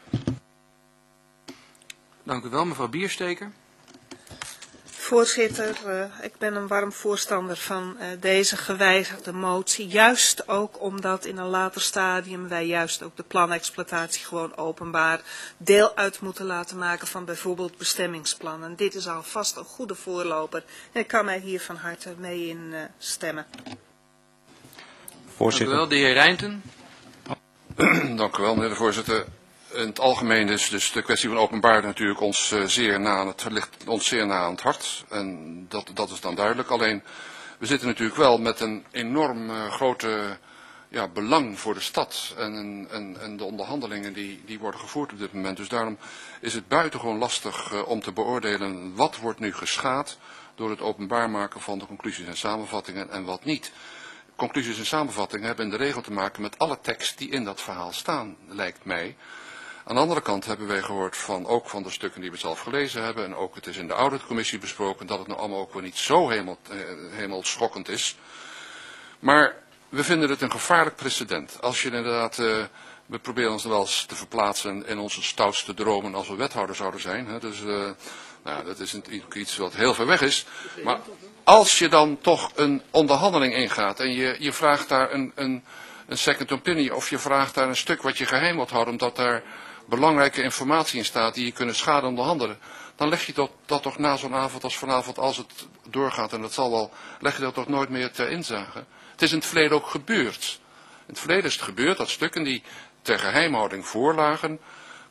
Dank u wel, mevrouw Biersteker. Voorzitter, ik ben een warm voorstander van deze gewijzigde motie. Juist ook omdat in een later stadium wij juist ook de planexploitatie gewoon openbaar deel uit moeten laten maken van bijvoorbeeld bestemmingsplannen. Dit is alvast een goede voorloper en ik kan mij hier van harte mee in stemmen. Voorzitter. Dank u wel, de heer Rijnten. Dank u wel, meneer de voorzitter. In het algemeen is dus de kwestie van openbaarheid natuurlijk ons ligt ons zeer na aan het hart. En dat is dan duidelijk. Alleen, we zitten natuurlijk wel met een enorm grote belang voor de stad. En de onderhandelingen die worden gevoerd op dit moment. Dus daarom is het buitengewoon lastig om te beoordelen wat wordt nu geschaad door het openbaar maken van de conclusies en samenvattingen en wat niet. Conclusies en samenvattingen hebben in de regel te maken met alle tekst die in dat verhaal staan, lijkt mij. Aan de andere kant hebben wij gehoord ook van de stukken die we zelf gelezen hebben, en ook het is in de auditcommissie besproken, dat het nou allemaal ook wel niet zo helemaal schokkend is. Maar we vinden het een gevaarlijk precedent. Als je inderdaad, we proberen ons wel eens te verplaatsen in onze stoutste dromen als we wethouder zouden zijn. Hè. Dus dat is natuurlijk iets wat heel ver weg is. Maar als je dan toch een onderhandeling ingaat en je vraagt daar een second opinion of je vraagt daar een stuk wat je geheim wilt houden omdat daar belangrijke informatie in staat die je kunnen schaden onderhandelen, dan leg je dat toch na zo'n avond als vanavond, als het doorgaat, en dat zal wel, leg je dat toch nooit meer ter inzage. Het is in het verleden ook gebeurd. In het verleden is het gebeurd dat stukken die ter geheimhouding voorlagen,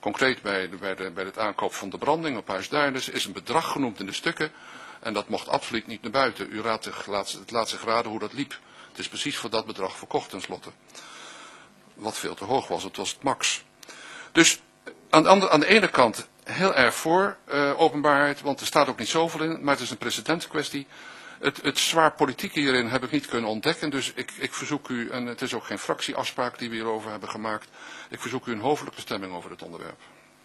Concreet bij het aankoop van de branding op Huis Duinders is een bedrag genoemd in de stukken. En dat mocht absoluut niet naar buiten. Het laat zich raden hoe dat liep. Het is precies voor dat bedrag verkocht tenslotte. Wat veel te hoog was, het was het max. Dus aan de ene kant heel erg voor openbaarheid, want er staat ook niet zoveel in, maar het is een precedentenkwestie. Het zwaar politieke hierin heb ik niet kunnen ontdekken, dus ik verzoek u, en het is ook geen fractieafspraak die we hierover hebben gemaakt, ik verzoek u een hoofdelijke stemming over dit onderwerp.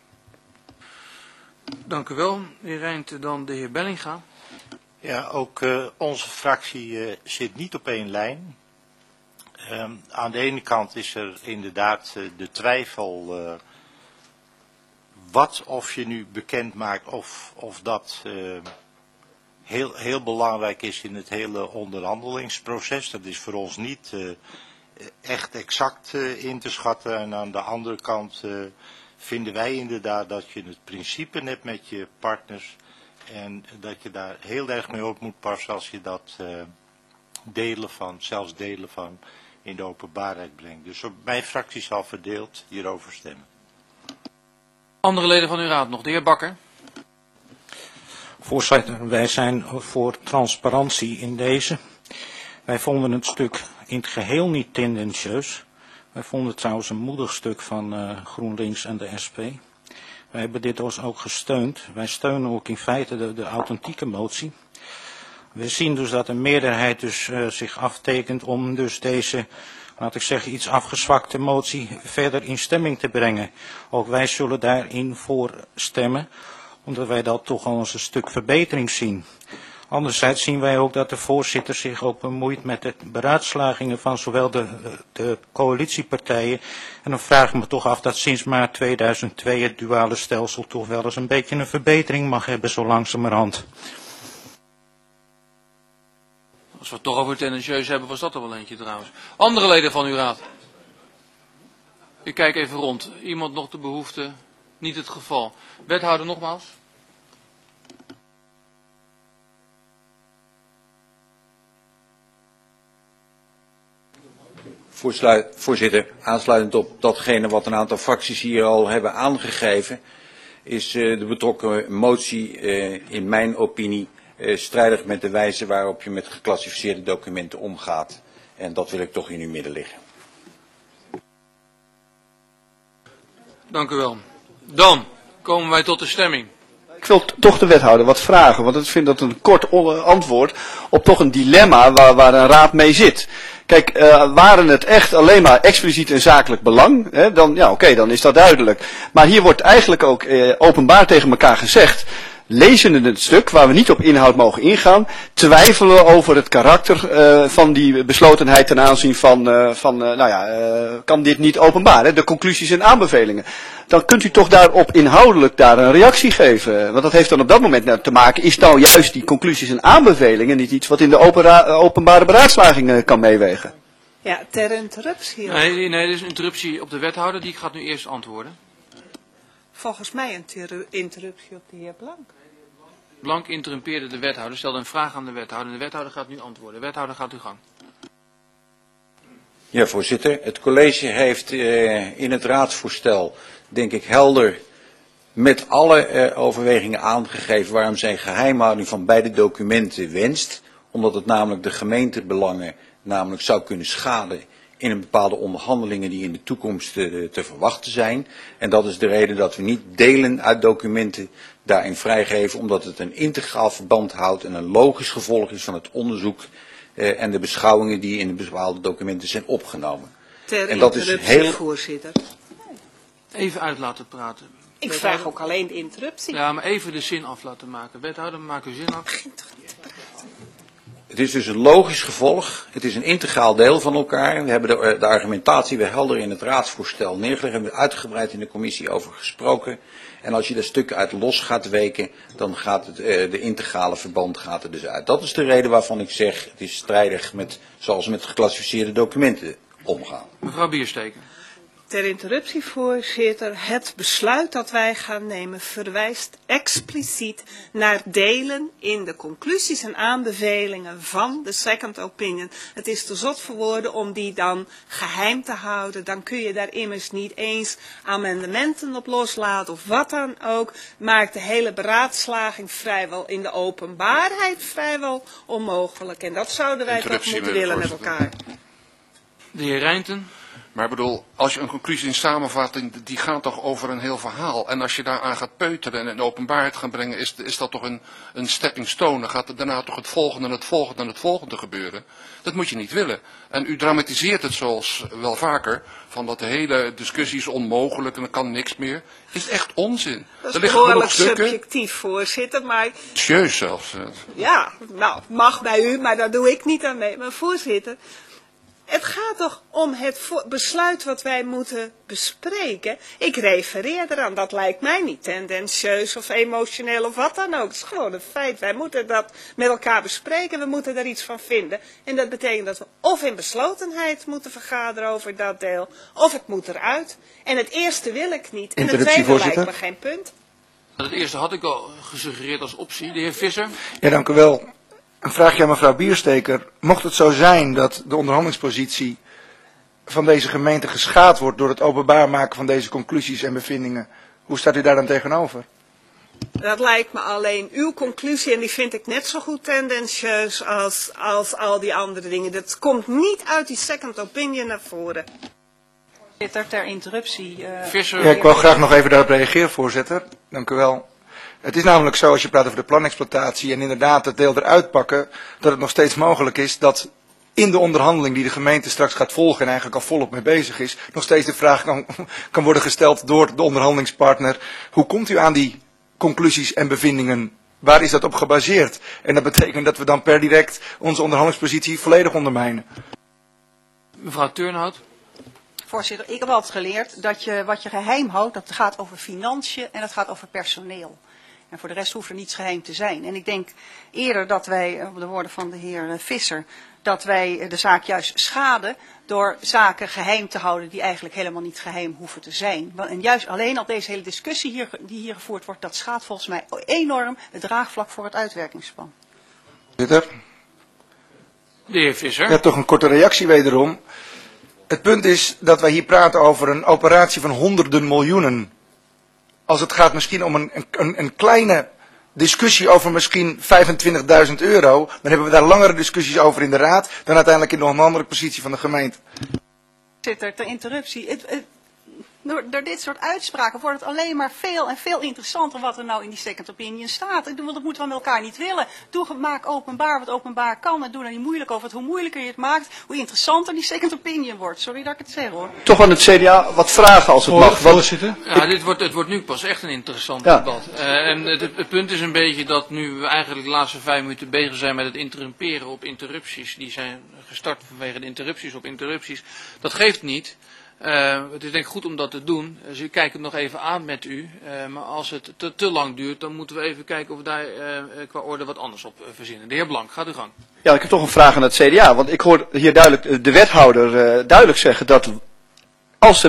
Dank u wel. De heer Rijnt, dan de heer Bellinga. Ja, ook onze fractie zit niet op één lijn. Aan de ene kant is er inderdaad de twijfel wat of je nu bekend maakt of dat heel belangrijk is in het hele onderhandelingsproces. Dat is voor ons niet echt exact in te schatten. En aan de andere kant vinden wij inderdaad dat je het principe hebt met je partners en dat je daar heel erg mee op moet passen als je dat zelfs delen van in de openbaarheid brengt. Dus mijn fractie zal verdeeld hierover stemmen. Andere leden van uw raad nog. De heer Bakker. Voorzitter, wij zijn voor transparantie in deze. Wij vonden het stuk in het geheel niet tendentieus. Wij vonden het trouwens een moedig stuk van GroenLinks en de SP. Wij hebben dit dus ook gesteund. Wij steunen ook in feite de authentieke motie. We zien dus dat een meerderheid dus zich aftekent om dus deze, laat ik zeggen, iets afgezwakte motie verder in stemming te brengen. Ook wij zullen daarin voor stemmen, omdat wij dat toch als een stuk verbetering zien. Anderzijds zien wij ook dat de voorzitter zich ook bemoeit met de beraadslagingen van zowel de coalitiepartijen. En dan vraag ik me toch af dat sinds maart 2002 het duale stelsel toch wel eens een beetje een verbetering mag hebben, zo langzamerhand. Als we het toch over tendentieus hebben, was dat er wel eentje trouwens. Andere leden van uw raad. Ik kijk even rond. Iemand nog de behoefte? Niet het geval. Wethouder nogmaals. Voorzitter, aansluitend op datgene wat een aantal fracties hier al hebben aangegeven, is de betrokken motie in mijn opinie strijdig met de wijze waarop je met geclassificeerde documenten omgaat. En dat wil ik toch in uw midden liggen. Dank u wel. Dan komen wij tot de stemming. Ik wil toch de wethouder wat vragen, want ik vind dat een kort antwoord op toch een dilemma waar een raad mee zit. Kijk, waren het echt alleen maar expliciet een zakelijk belang, hè, dan, ja, oké, dan is dat duidelijk. Maar hier wordt eigenlijk ook openbaar tegen elkaar gezegd, lezende het stuk, waar we niet op inhoud mogen ingaan, twijfelen we over het karakter van die beslotenheid ten aanzien van kan dit niet openbaar, hè, de conclusies en aanbevelingen. Dan kunt u toch daarop inhoudelijk daar een reactie geven. Want dat heeft dan op dat moment te maken, is nou juist die conclusies en aanbevelingen niet iets wat in de openbare beraadslaging kan meewegen? Ja, ter interruptie. Nee, dit is een interruptie op de wethouder, die gaat nu eerst antwoorden. Volgens mij een interruptie op de heer Blank. Blank interrumpeerde de wethouder, stelde een vraag aan de wethouder. De wethouder gaat nu antwoorden. Wethouder, gaat uw gang. Ja, voorzitter. Het college heeft in het raadsvoorstel, denk ik, helder met alle overwegingen aangegeven waarom zij geheimhouding van beide documenten wenst. Omdat het namelijk de gemeentebelangen zou kunnen schaden in een bepaalde onderhandelingen die in de toekomst te verwachten zijn. En dat is de reden dat we niet delen uit documenten daarin vrijgeven, omdat het een integraal verband houdt en een logisch gevolg is van het onderzoek en de beschouwingen die in de bepaalde documenten zijn opgenomen. Ter en dat is heel... voorzitter. Even uit laten praten. Ik vraag ook alleen de interruptie. Ja, maar even de zin af laten maken. Wethouder, maak uw zin af. Het is dus een logisch gevolg. Het is een integraal deel van elkaar. We hebben de argumentatie weer helder in het raadsvoorstel neergelegd. We hebben er uitgebreid in de commissie over gesproken. En als je dat stuk uit los gaat weken, dan gaat het, de integrale verband gaat er dus uit. Dat is de reden waarvan ik zeg, het is strijdig met, zoals we met geclassificeerde documenten omgaan. Mevrouw Biersteken. Ter interruptie, voorzitter. Het besluit dat wij gaan nemen verwijst expliciet naar delen in de conclusies en aanbevelingen van de second opinion. Het is te zot voor woorden om die dan geheim te houden. Dan kun je daar immers niet eens amendementen op loslaten of wat dan ook. Maakt de hele beraadslaging vrijwel in de openbaarheid vrijwel onmogelijk. En dat zouden wij toch moeten willen met elkaar. De heer Rijnten. Maar ik bedoel, als je een conclusie in samenvatting, die gaat toch over een heel verhaal. En als je daaraan gaat peuteren en in openbaarheid gaan brengen, is dat toch een stepping stone. Dan gaat er daarna toch het volgende en het volgende en het volgende gebeuren. Dat moet je niet willen. En u dramatiseert het zoals wel vaker, van dat de hele discussie is onmogelijk en er kan niks meer. Is echt onzin. Dat er is liggen behoorlijk genoeg stukken. subjectief, voorzitter, maar... Tjeus zelfs. Ja, nou, mag bij u, maar daar doe ik niet aan mee. Maar voorzitter, het gaat toch om het besluit wat wij moeten bespreken. Ik refereer eraan, dat lijkt mij niet tendentieus of emotioneel of wat dan ook. Het is gewoon een feit. Wij moeten dat met elkaar bespreken, we moeten daar iets van vinden. En dat betekent dat we of in beslotenheid moeten vergaderen over dat deel, of het moet eruit. En het eerste wil ik niet. En het tweede lijkt me geen punt. Het eerste had ik al gesuggereerd als optie. De heer Visser. Ja, dank u wel. Een vraagje aan mevrouw Biersteker. Mocht het zo zijn dat de onderhandelingspositie van deze gemeente geschaad wordt door het openbaar maken van deze conclusies en bevindingen, hoe staat u daar dan tegenover? Dat lijkt me alleen uw conclusie en die vind ik net zo goed tendentieus als al die andere dingen. Dat komt niet uit die second opinion naar voren. Ter interruptie. Ja, ik wil graag nog even daarop reageren, voorzitter. Dank u wel. Het is namelijk zo, als je praat over de planexploitatie en inderdaad het deel eruit pakken, dat het nog steeds mogelijk is dat in de onderhandeling die de gemeente straks gaat volgen en eigenlijk al volop mee bezig is, nog steeds de vraag kan worden gesteld door de onderhandelingspartner: hoe komt u aan die conclusies en bevindingen? Waar is dat op gebaseerd? En dat betekent dat we dan per direct onze onderhandelingspositie volledig ondermijnen. Mevrouw Turnhout. Voorzitter, ik heb altijd geleerd dat wat je geheim houdt, dat gaat over financiën en dat gaat over personeel. En voor de rest hoeft er niets geheim te zijn. En ik denk eerder dat wij, op de woorden van de heer Visser, dat wij de zaak juist schaden door zaken geheim te houden die eigenlijk helemaal niet geheim hoeven te zijn. En juist alleen al deze hele discussie die hier gevoerd wordt, dat schaadt volgens mij enorm het draagvlak voor het uitwerkingsplan. Voorzitter. De heer Visser. Ja, toch een korte reactie wederom. Het punt is dat wij hier praten over een operatie van honderden miljoenen. Als het gaat misschien om een kleine discussie over misschien €25.000, dan hebben we daar langere discussies over in de raad dan uiteindelijk in de onderhandelijke positie van de gemeente. Voorzitter, ter interruptie. Door dit soort uitspraken wordt het alleen maar veel en veel interessanter wat er nou in die second opinion staat. Dat moeten we met elkaar niet willen. Maak openbaar wat openbaar kan en doe er niet moeilijk over. Hoe moeilijker je het maakt, hoe interessanter die second opinion wordt. Sorry dat ik het zeg hoor. Toch aan het CDA wat vragen als het mag. Ja, het wordt nu pas echt een interessant debat. En het punt is een beetje dat nu we eigenlijk de laatste 5 minuten bezig zijn met het interrumperen op interrupties. Die zijn gestart vanwege de interrupties op interrupties. Dat geeft niet. Het is denk ik goed om dat te doen. Dus ik kijk het nog even aan met u. Maar als het te lang duurt, dan moeten we even kijken of we daar qua orde wat anders op verzinnen. De heer Blank, gaat uw gang. Ja, ik heb toch een vraag aan het CDA. Want ik hoor hier duidelijk de wethouder duidelijk zeggen dat als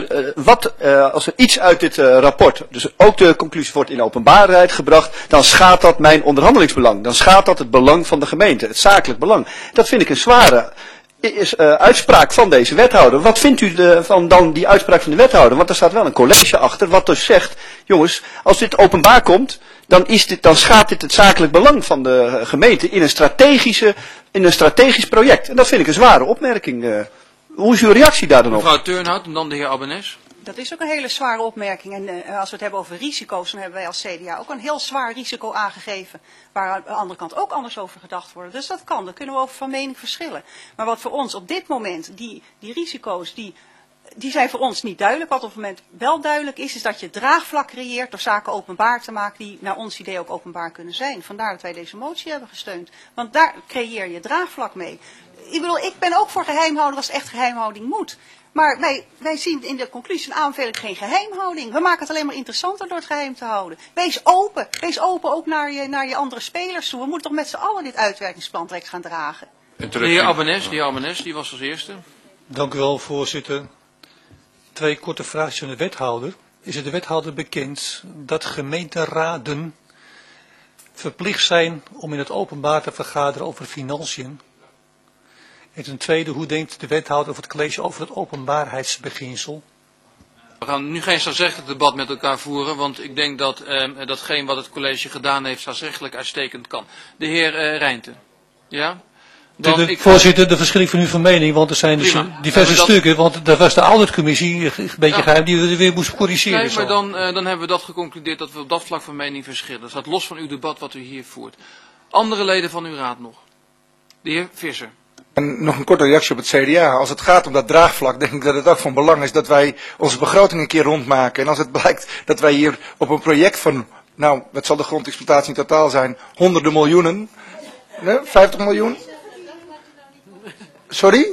er iets uit dit rapport, dus ook de conclusie wordt in openbaarheid gebracht, dan schaadt dat mijn onderhandelingsbelang. Dan schaadt dat het belang van de gemeente, het zakelijk belang. Dat vind ik een zware uitspraak van deze wethouder. Wat vindt u van dan die uitspraak van de wethouder? Want er staat wel een college achter wat dus zegt, jongens, als dit openbaar komt, dan schaadt dit het zakelijk belang van de gemeente in een strategisch project. En dat vind ik een zware opmerking. Hoe is uw reactie daar dan op? Mevrouw Turnhout en dan de heer Abbenes. Dat is ook een hele zware opmerking. En als we het hebben over risico's, dan hebben wij als CDA ook een heel zwaar risico aangegeven. Waar aan de andere kant ook anders over gedacht wordt. Dus dat kan, daar kunnen we over van mening verschillen. Maar wat voor ons op dit moment, die risico's, die zijn voor ons niet duidelijk. Wat op het moment wel duidelijk is dat je draagvlak creëert door zaken openbaar te maken die naar ons idee ook openbaar kunnen zijn. Vandaar dat wij deze motie hebben gesteund. Want daar creëer je draagvlak mee. Ik ben ook voor geheimhouding als het echt geheimhouding moet. Maar wij zien in de conclusie en aanbeveling geen geheimhouding. We maken het alleen maar interessanter door het geheim te houden. Wees open. Wees open ook naar je andere spelers toe. We moeten toch met z'n allen dit uitwerkingsplan direct gaan dragen. De heer Abbenes, die was als eerste. Dank u wel, voorzitter. 2 korte vraagjes aan de wethouder. Is het de wethouder bekend dat gemeenteraden verplicht zijn om in het openbaar te vergaderen over financiën? En ten tweede, hoe denkt de wethouder of het college over het openbaarheidsbeginsel? We gaan nu geen staatsrechtelijk debat met elkaar voeren, want ik denk dat datgene wat het college gedaan heeft staatsrechtelijk uitstekend kan. De heer Rijnten. Ja? Voorzitter, de verschil van u van mening, want er zijn dus diverse stukken, want dat was de auditcommissie, een beetje geheim, die we weer moest corrigeren. Nee, maar dan hebben we dat geconcludeerd dat we op dat vlak van mening verschillen. Dat staat los van uw debat wat u hier voert. Andere leden van uw raad nog. De heer Visser. En nog een korte reactie op het CDA. Als het gaat om dat draagvlak, denk ik dat het ook van belang is dat wij onze begroting een keer rondmaken. En als het blijkt dat wij hier op een project van, nou, wat zal de grondexploitatie in totaal zijn? Honderden miljoenen? Nee, 50 miljoen? Sorry?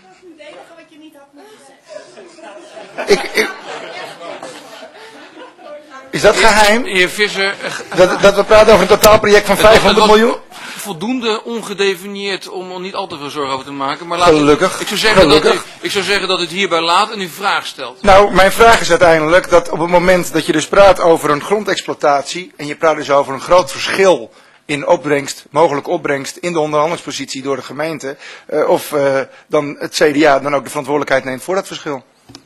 Is dat geheim? Heer Visser. Dat we praten over een totaalproject van 500 miljoen? Voldoende ongedefinieerd om er niet al te veel zorgen over te maken. Maar Gelukkig. Ik zou zeggen dat het hierbij laat en u vraag stelt. Nou, mijn vraag is uiteindelijk dat op het moment dat je dus praat over een grondexploitatie en je praat dus over een groot verschil in opbrengst, mogelijke opbrengst in de onderhandelingspositie door de gemeente, of dan het CDA dan ook de verantwoordelijkheid neemt voor dat verschil.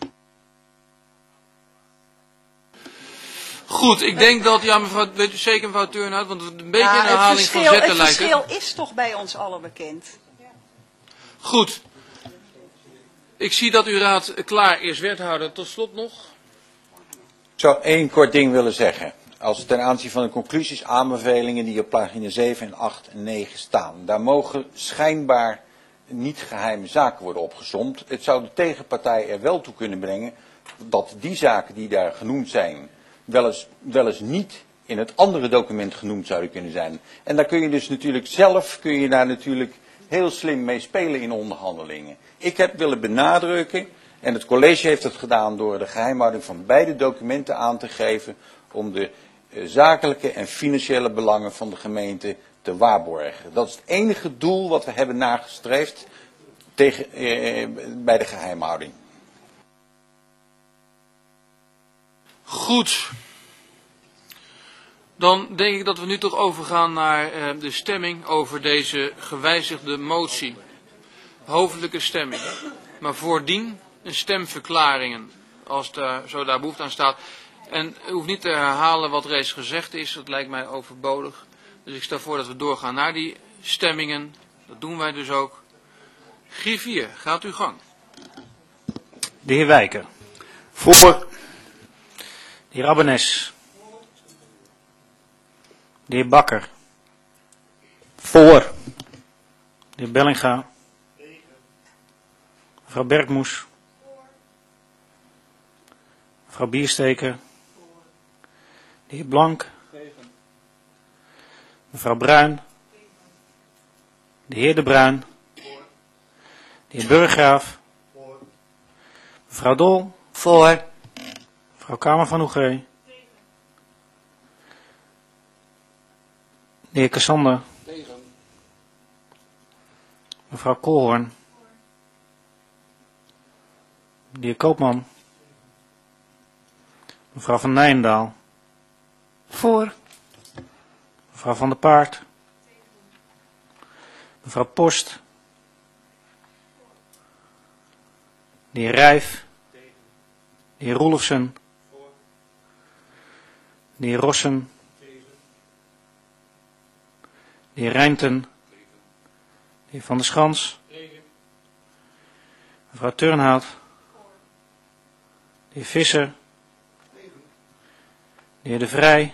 Goed, ik denk dat, ja mevrouw, weet u zeker mevrouw Turnhout, want het een beetje een herhaling van zetten lijkt. Het verschil is toch bij ons allen bekend. Goed. Ik zie dat uw raad klaar is. Wethouder, tot slot nog. Ik zou 1 kort ding willen zeggen. Als ten aanzien van de conclusies, aanbevelingen die op pagina 7 en 8 en 9 staan. Daar mogen schijnbaar niet geheime zaken worden opgesomd. Het zou de tegenpartij er wel toe kunnen brengen dat die zaken die daar genoemd zijn wel eens niet in het andere document genoemd zouden kunnen zijn. En daar kun je dus natuurlijk zelf, heel slim mee spelen in onderhandelingen. Ik heb willen benadrukken, en het college heeft het gedaan door de geheimhouding van beide documenten aan te geven, om de zakelijke en financiële belangen van de gemeente te waarborgen. Dat is het enige doel wat we hebben nagestreefd bij de geheimhouding. Goed. Dan denk ik dat we nu toch overgaan naar de stemming over deze gewijzigde motie. Hoofdelijke stemming. Maar voordien een stemverklaringen, als zo daar behoefte aan staat. En u hoeft niet te herhalen wat reeds gezegd is, dat lijkt mij overbodig. Dus ik stel voor dat we doorgaan naar die stemmingen. Dat doen wij dus ook. Griffier, gaat uw gang. De heer Wijker. Voor. De heer Abbenes. De heer Bakker. Voor. De heer Bellinga. Mevrouw Bergmoes. Mevrouw Biersteker. De heer Blank. Mevrouw Bruin. De heer De Bruin. De heer Burggraaf. Mevrouw Dol. Voor. Mevrouw Kamer van Oegee. De heer Cassander. Mevrouw Koolhoorn. De heer Koopman. Mevrouw van Nijendaal. Voor. Mevrouw van der Paard. Mevrouw Post. De heer Rijf. De heer Roelofsen. De heer Rossen. De heer Rijnten. De heer Van der Schans. Mevrouw Turnhout. De heer Visser. De heer De Vrij.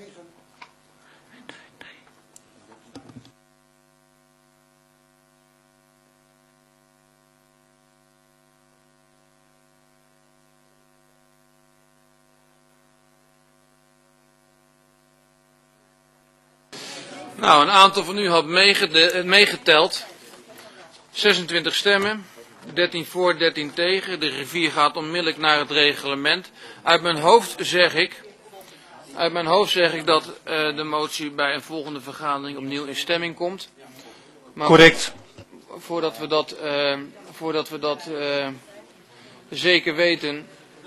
Nou, een aantal van u had meegeteld. 26 stemmen, 13 voor, 13 tegen. De griffier gaat onmiddellijk naar het reglement. Uit mijn hoofd zeg ik dat de motie bij een volgende vergadering opnieuw in stemming komt. Maar correct. Voordat we dat zeker weten,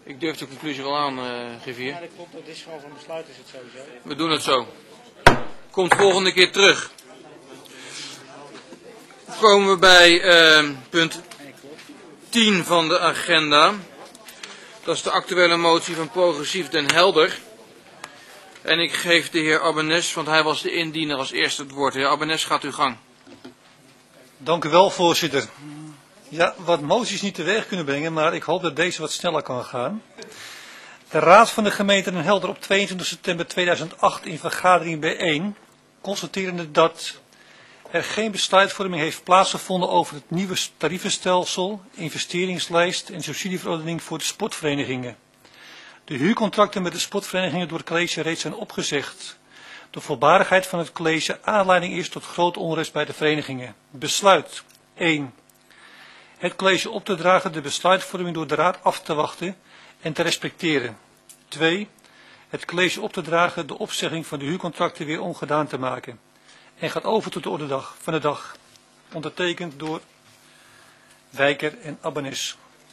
Ik durf de conclusie wel aan, griffier. Ja, dat klopt. Dat is gewoon van besluit is het sowieso. We doen het zo. Komt volgende keer terug. Dan komen we bij punt 10 van de agenda. Dat is de actuele motie van Progressief Den Helder. En ik geef de heer Abbenes, want hij was de indiener, als eerste het woord. Heer Abbenes, gaat uw gang. Dank u wel, voorzitter. Ja, wat moties niet teweeg kunnen brengen, maar ik hoop dat deze wat sneller kan gaan. De Raad van de Gemeente Den Helder op 22 september 2008 in vergadering B1 constaterende dat er geen besluitvorming heeft plaatsgevonden over het nieuwe tarievenstelsel, investeringslijst en subsidieverordening voor de sportverenigingen. De huurcontracten met de sportverenigingen door het college reeds zijn opgezegd. De voorbarigheid van het college aanleiding is tot grote onrust bij de verenigingen. Besluit 1. Het college op te dragen de besluitvorming door de raad af te wachten en te respecteren. 2. Het college op te dragen de opzegging van de huurcontracten weer ongedaan te maken. En gaat over tot de orde van de dag. Ondertekend door Wijker en Abbenes.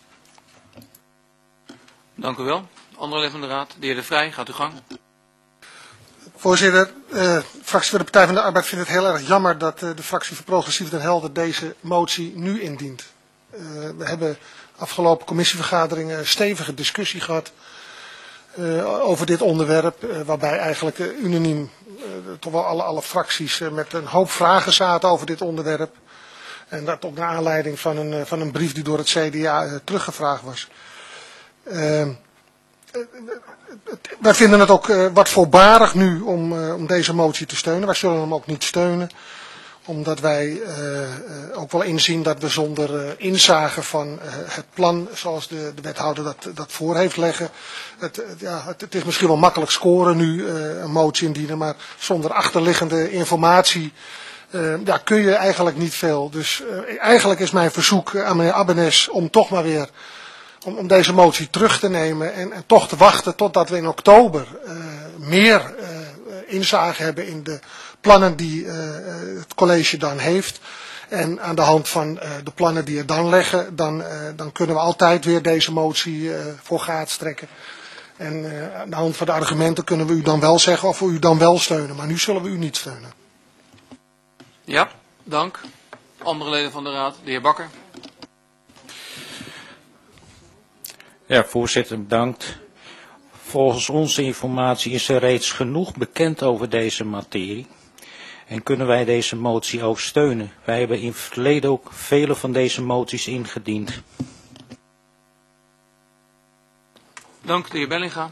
Dank u wel. Andere leden van de raad. De heer De Vrij, gaat uw gang. Voorzitter, de fractie van de Partij van de Arbeid vindt het heel erg jammer dat de fractie van Progressief Den Helder deze motie nu indient. We hebben afgelopen commissievergaderingen een stevige discussie gehad over dit onderwerp, waarbij eigenlijk unaniem toch wel alle fracties met een hoop vragen zaten over dit onderwerp. En dat ook naar aanleiding van een brief die door het CDA teruggevraagd was. Wij vinden het ook wat voorbarig nu om deze motie te steunen. Wij zullen hem ook niet steunen. Omdat wij ook wel inzien dat we zonder inzage van het plan zoals de wethouder dat voor heeft leggen. Het is misschien wel makkelijk scoren nu een motie indienen. Maar zonder achterliggende informatie kun je eigenlijk niet veel. Dus eigenlijk is mijn verzoek aan meneer Abbenes om toch maar weer om deze motie terug te nemen en toch te wachten totdat we in oktober meer inzage hebben in de plannen die het college dan heeft. En aan de hand van de plannen die er dan liggen, dan kunnen we altijd weer deze motie voor gaat strekken. En aan de hand van de argumenten kunnen we u dan wel zeggen of we u dan wel steunen. Maar nu zullen we u niet steunen. Ja, dank. Andere leden van de raad. De heer Bakker. Ja, voorzitter, bedankt. Volgens onze informatie is er reeds genoeg bekend over deze materie. En kunnen wij deze motie ook steunen? Wij hebben in het verleden ook vele van deze moties ingediend. Dank, de heer Bellinga.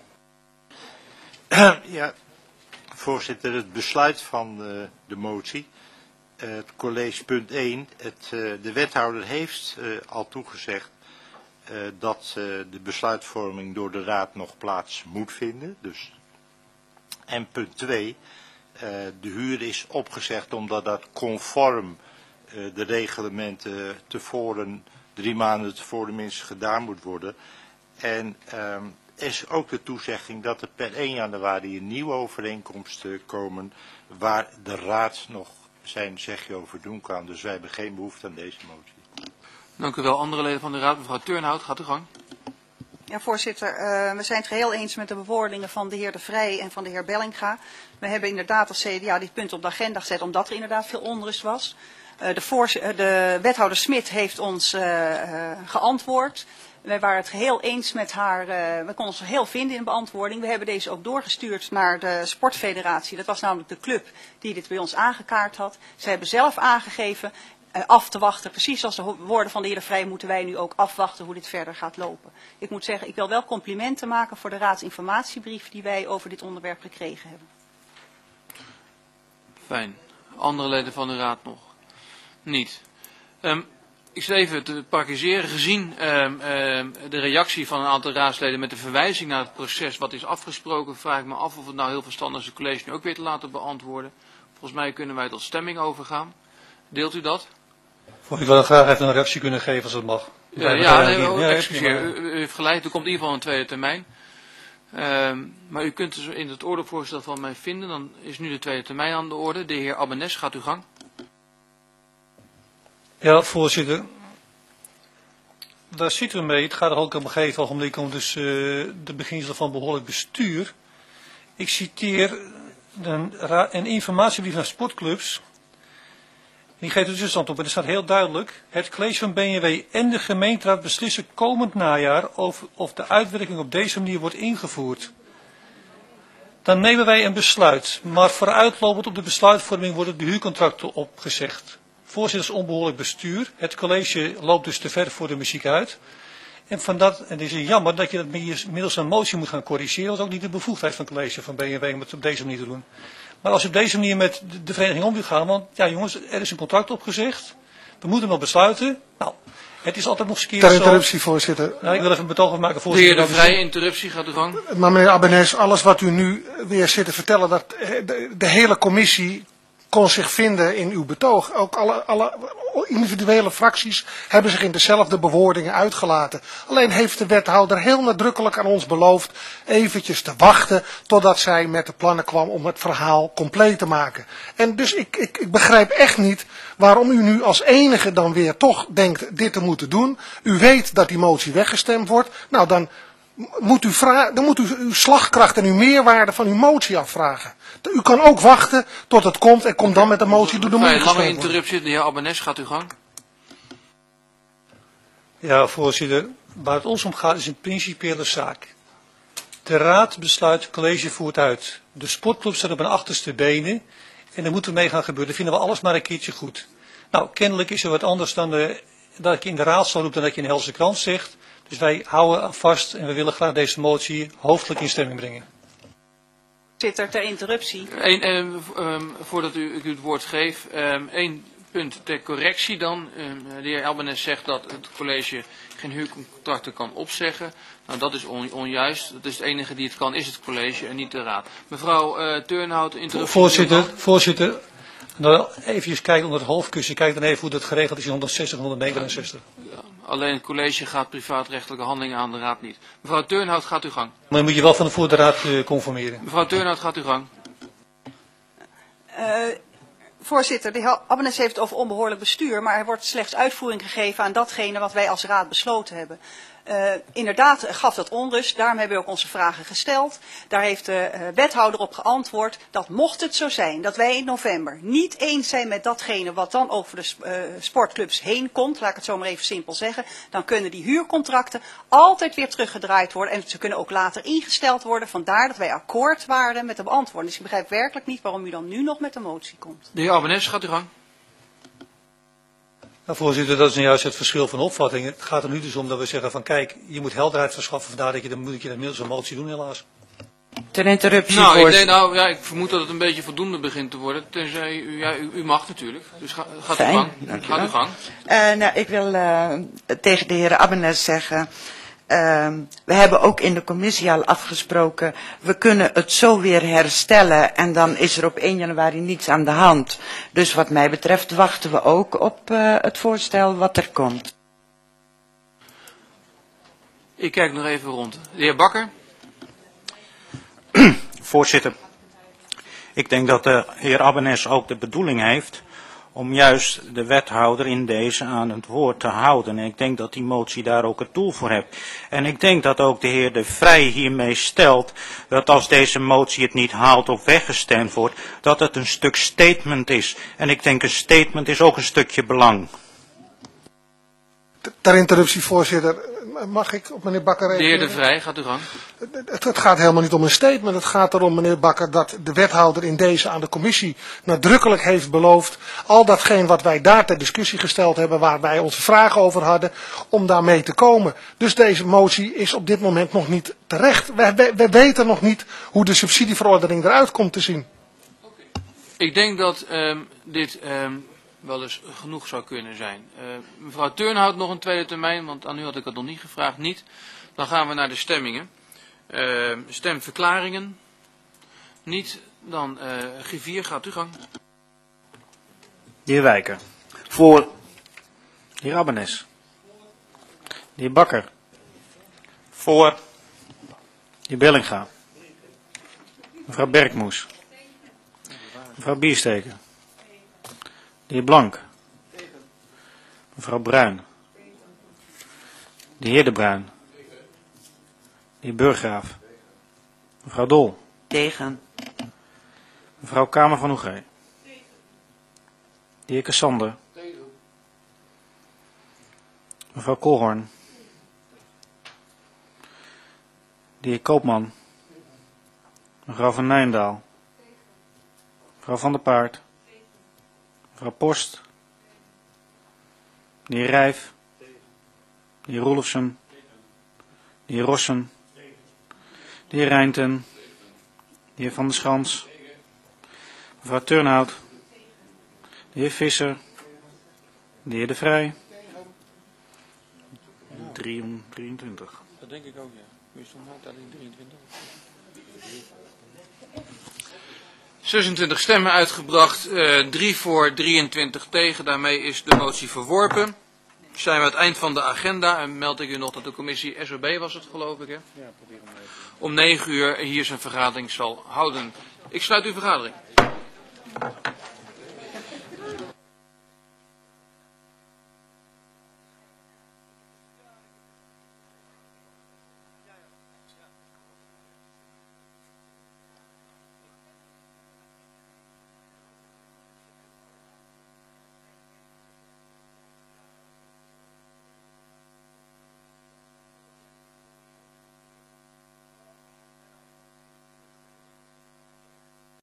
Ja, voorzitter, het besluit van de motie. Het college punt 1. De wethouder heeft al toegezegd dat de besluitvorming door de raad nog plaats moet vinden. Dus. En punt 2. De huur is opgezegd omdat dat conform de reglementen tevoren, 3 maanden tevoren minstens gedaan moet worden. En er is ook de toezegging dat er per 1 januari een nieuwe overeenkomst komen waar de raad nog zijn zegje over doen kan. Dus wij hebben geen behoefte aan deze motie. Dank u wel. Andere leden van de raad. Mevrouw Turnhout, gaat uw gang. Ja, voorzitter. We zijn het geheel eens met de bewoordingen van de heer De Vrij en van de heer Bellinga. We hebben inderdaad als CDA dit punt op de agenda gezet omdat er inderdaad veel onrust was. De wethouder Smit heeft ons geantwoord. Wij waren het geheel eens met haar. We konden ons heel vinden in beantwoording. We hebben deze ook doorgestuurd naar de sportfederatie. Dat was namelijk de club die dit bij ons aangekaart had. Zij hebben zelf aangegeven af te wachten. Precies als de woorden van de heer De Vrij moeten wij nu ook afwachten hoe dit verder gaat lopen. Ik moet zeggen, ik wil wel complimenten maken voor de raadsinformatiebrief die wij over dit onderwerp gekregen hebben. Fijn. Andere leden van de raad nog? Niet. Ik zit even te parkiseren. Gezien de reactie van een aantal raadsleden met de verwijzing naar het proces wat is afgesproken, vraag ik me af of het nou heel verstandig is het college nu ook weer te laten beantwoorden. Volgens mij kunnen wij tot stemming overgaan. Deelt u dat? Ik wil graag even een reactie kunnen geven als het mag. Excuseer. U heeft gelijk, er komt in ieder geval een tweede termijn. Maar u kunt dus in het ordevoorstel van mij vinden, dan is nu de tweede termijn aan de orde. De heer Abbenes, gaat uw gang. Ja, voorzitter. daar zitten we mee. Het gaat er ook op een gegeven ogenblik om dus, de beginselen van behoorlijk bestuur. Ik citeer een informatiebrief naar sportclubs. Die geeft de tussenstand op en er staat heel duidelijk: het college van BNW en de gemeenteraad beslissen komend najaar of de uitwerking op deze manier wordt ingevoerd. Dan nemen wij een besluit, maar vooruitlopend op de besluitvorming worden de huurcontracten opgezegd. Voorzitters onbehoorlijk bestuur. Het college loopt dus te ver voor de muziek uit. En het is jammer dat je dat middels een motie moet gaan corrigeren. Dat is ook niet de bevoegdheid van het college van BNW om het op deze manier te doen. Maar als je op deze manier met de vereniging om wil gaan, want ja jongens, er is een contract opgezegd. We moeten nog besluiten. Nou, het is altijd nog eens een keer Ter interruptie, voorzitter. Nou, ik wil even een betoog maken, voorzitter. De heer De Vrij, interruptie, gaat u gang. Maar meneer Abbenes, alles wat u nu weer zit te vertellen, dat de hele commissie kon zich vinden in uw betoog. Ook alle individuele fracties hebben zich in dezelfde bewoordingen uitgelaten. Alleen heeft de wethouder heel nadrukkelijk aan ons beloofd eventjes te wachten totdat zij met de plannen kwam om het verhaal compleet te maken. En dus ik begrijp echt niet waarom u nu als enige dan weer toch denkt dit te moeten doen. U weet dat die motie weggestemd wordt. Nou, dan moet u uw slagkracht en uw meerwaarde van uw motie afvragen. U kan ook wachten tot het komt en komt dan met de motie door de motie. Lange interruptie, de heer Abbenes, gaat u gang. Ja, voorzitter. Waar het ons om gaat is een principiële zaak. De raad besluit, het college voert uit. De sportclub staat op hun achterste benen en er moet er mee gaan gebeuren. Dat vinden we alles maar een keertje goed. Nou, kennelijk is er wat anders dan dat ik in de raadzaal roep dan dat je in de Helse Krant zegt. Dus wij houden aan vast en we willen graag deze motie hoofdelijk in stemming brengen. Zit er ter interruptie. Voordat ik u het woord geef, één punt ter correctie dan. De heer Abbenes zegt dat het college geen huurcontracten kan opzeggen. Nou, dat is onjuist. Dat is het enige die het kan, is het college en niet de raad. Mevrouw Turnhout, interruptie. Voorzitter. Nou, even kijken onder het hoofdkussen. Kijk dan even hoe dat geregeld is in 160 en 169. Ja, alleen het college gaat privaatrechtelijke handelingen aan, de raad niet. Mevrouw Turnhout, gaat uw gang. Maar dan moet je wel van voor de raad conformeren. Mevrouw Turnhout, gaat uw gang. Voorzitter, de heer Abbenes heeft het over onbehoorlijk bestuur, maar er wordt slechts uitvoering gegeven aan datgene wat wij als raad besloten hebben. Inderdaad gaf dat onrust, daarom hebben we ook onze vragen gesteld. Daar heeft de wethouder op geantwoord dat mocht het zo zijn dat wij in november niet eens zijn met datgene wat dan over de sportclubs heen komt, laat ik het zo maar even simpel zeggen, dan kunnen die huurcontracten altijd weer teruggedraaid worden en ze kunnen ook later ingesteld worden. Vandaar dat wij akkoord waren met de beantwoording. Dus ik begrijp werkelijk niet waarom u dan nu nog met de motie komt. De heer Abbenes, gaat u gang. Nou, voorzitter, dat is nou juist het verschil van opvatting. Het gaat er nu dus om dat we zeggen van kijk, je moet helderheid verschaffen. Vandaar dat moet je dat middels een motie doen helaas. Ter interruptie, ik vermoed dat het een beetje voldoende begint te worden. Tenzij u mag natuurlijk. Dus gaat u gang. Gaat u gang. Nou, ik wil tegen de heer Abbenes zeggen. We hebben ook in de commissie al afgesproken, we kunnen het zo weer herstellen en dan is er op 1 januari niets aan de hand. Dus wat mij betreft wachten we ook op het voorstel wat er komt. Ik kijk nog even rond. De heer Bakker. Voorzitter, ik denk dat de heer Abbenes ook de bedoeling heeft om juist de wethouder in deze aan het woord te houden. En ik denk dat die motie daar ook het doel voor heeft. En ik denk dat ook de heer De Vrij hiermee stelt dat als deze motie het niet haalt of weggestemd wordt, dat het een stuk statement is. En ik denk een statement is ook een stukje belang. Ter interruptie, voorzitter. Mag ik op meneer Bakker reageren? De heer De Vrij, gaat u gang. Het gaat helemaal niet om een statement. Het gaat erom, meneer Bakker, dat de wethouder in deze aan de commissie nadrukkelijk heeft beloofd al datgene wat wij daar ter discussie gesteld hebben, waar wij onze vragen over hadden, om daarmee te komen. Dus deze motie is op dit moment nog niet terecht. We weten nog niet hoe de subsidieverordening eruit komt te zien. Ik denk dat dit wel eens genoeg zou kunnen zijn. Mevrouw Turnhout nog een tweede termijn, want aan u had ik het nog niet gevraagd. Niet. Dan gaan we naar de stemmingen. Stemverklaringen. Niet. Dan Griffier, gaat u gang. De heer Wijker. Voor. De heer Abbenes. De heer Bakker. Voor. De heer Bellinga. Mevrouw Berkmoes. Mevrouw Biersteker. De heer Blank. Mevrouw Bruin. De heer De Bruin. De heer Burggraaf. Mevrouw Dol. Tegen. Mevrouw Kamer van Oegrij. De heer Cassander. Mevrouw Kolhorn. De heer Koopman. Mevrouw van Nijendaal. Mevrouw Van der Paard. Mevrouw Post. De heer Rijf. De heer Roelofsen. De heer Rossen. De heer Rijnten. De heer Van der Schans. Mevrouw Turnhout. De heer Visser. De heer De Vrij. 23. Dat denk ik ook, ja. Wie stond nou alleen 23? 26 stemmen uitgebracht, 3 voor, 23 tegen. Daarmee is de motie verworpen. Zijn we aan het eind van de agenda en meld ik u nog dat de commissie SOB was het, geloof ik, hè? Ja, probeer hem even. Om 9 uur hier zijn vergadering zal houden. Ik sluit uw vergadering.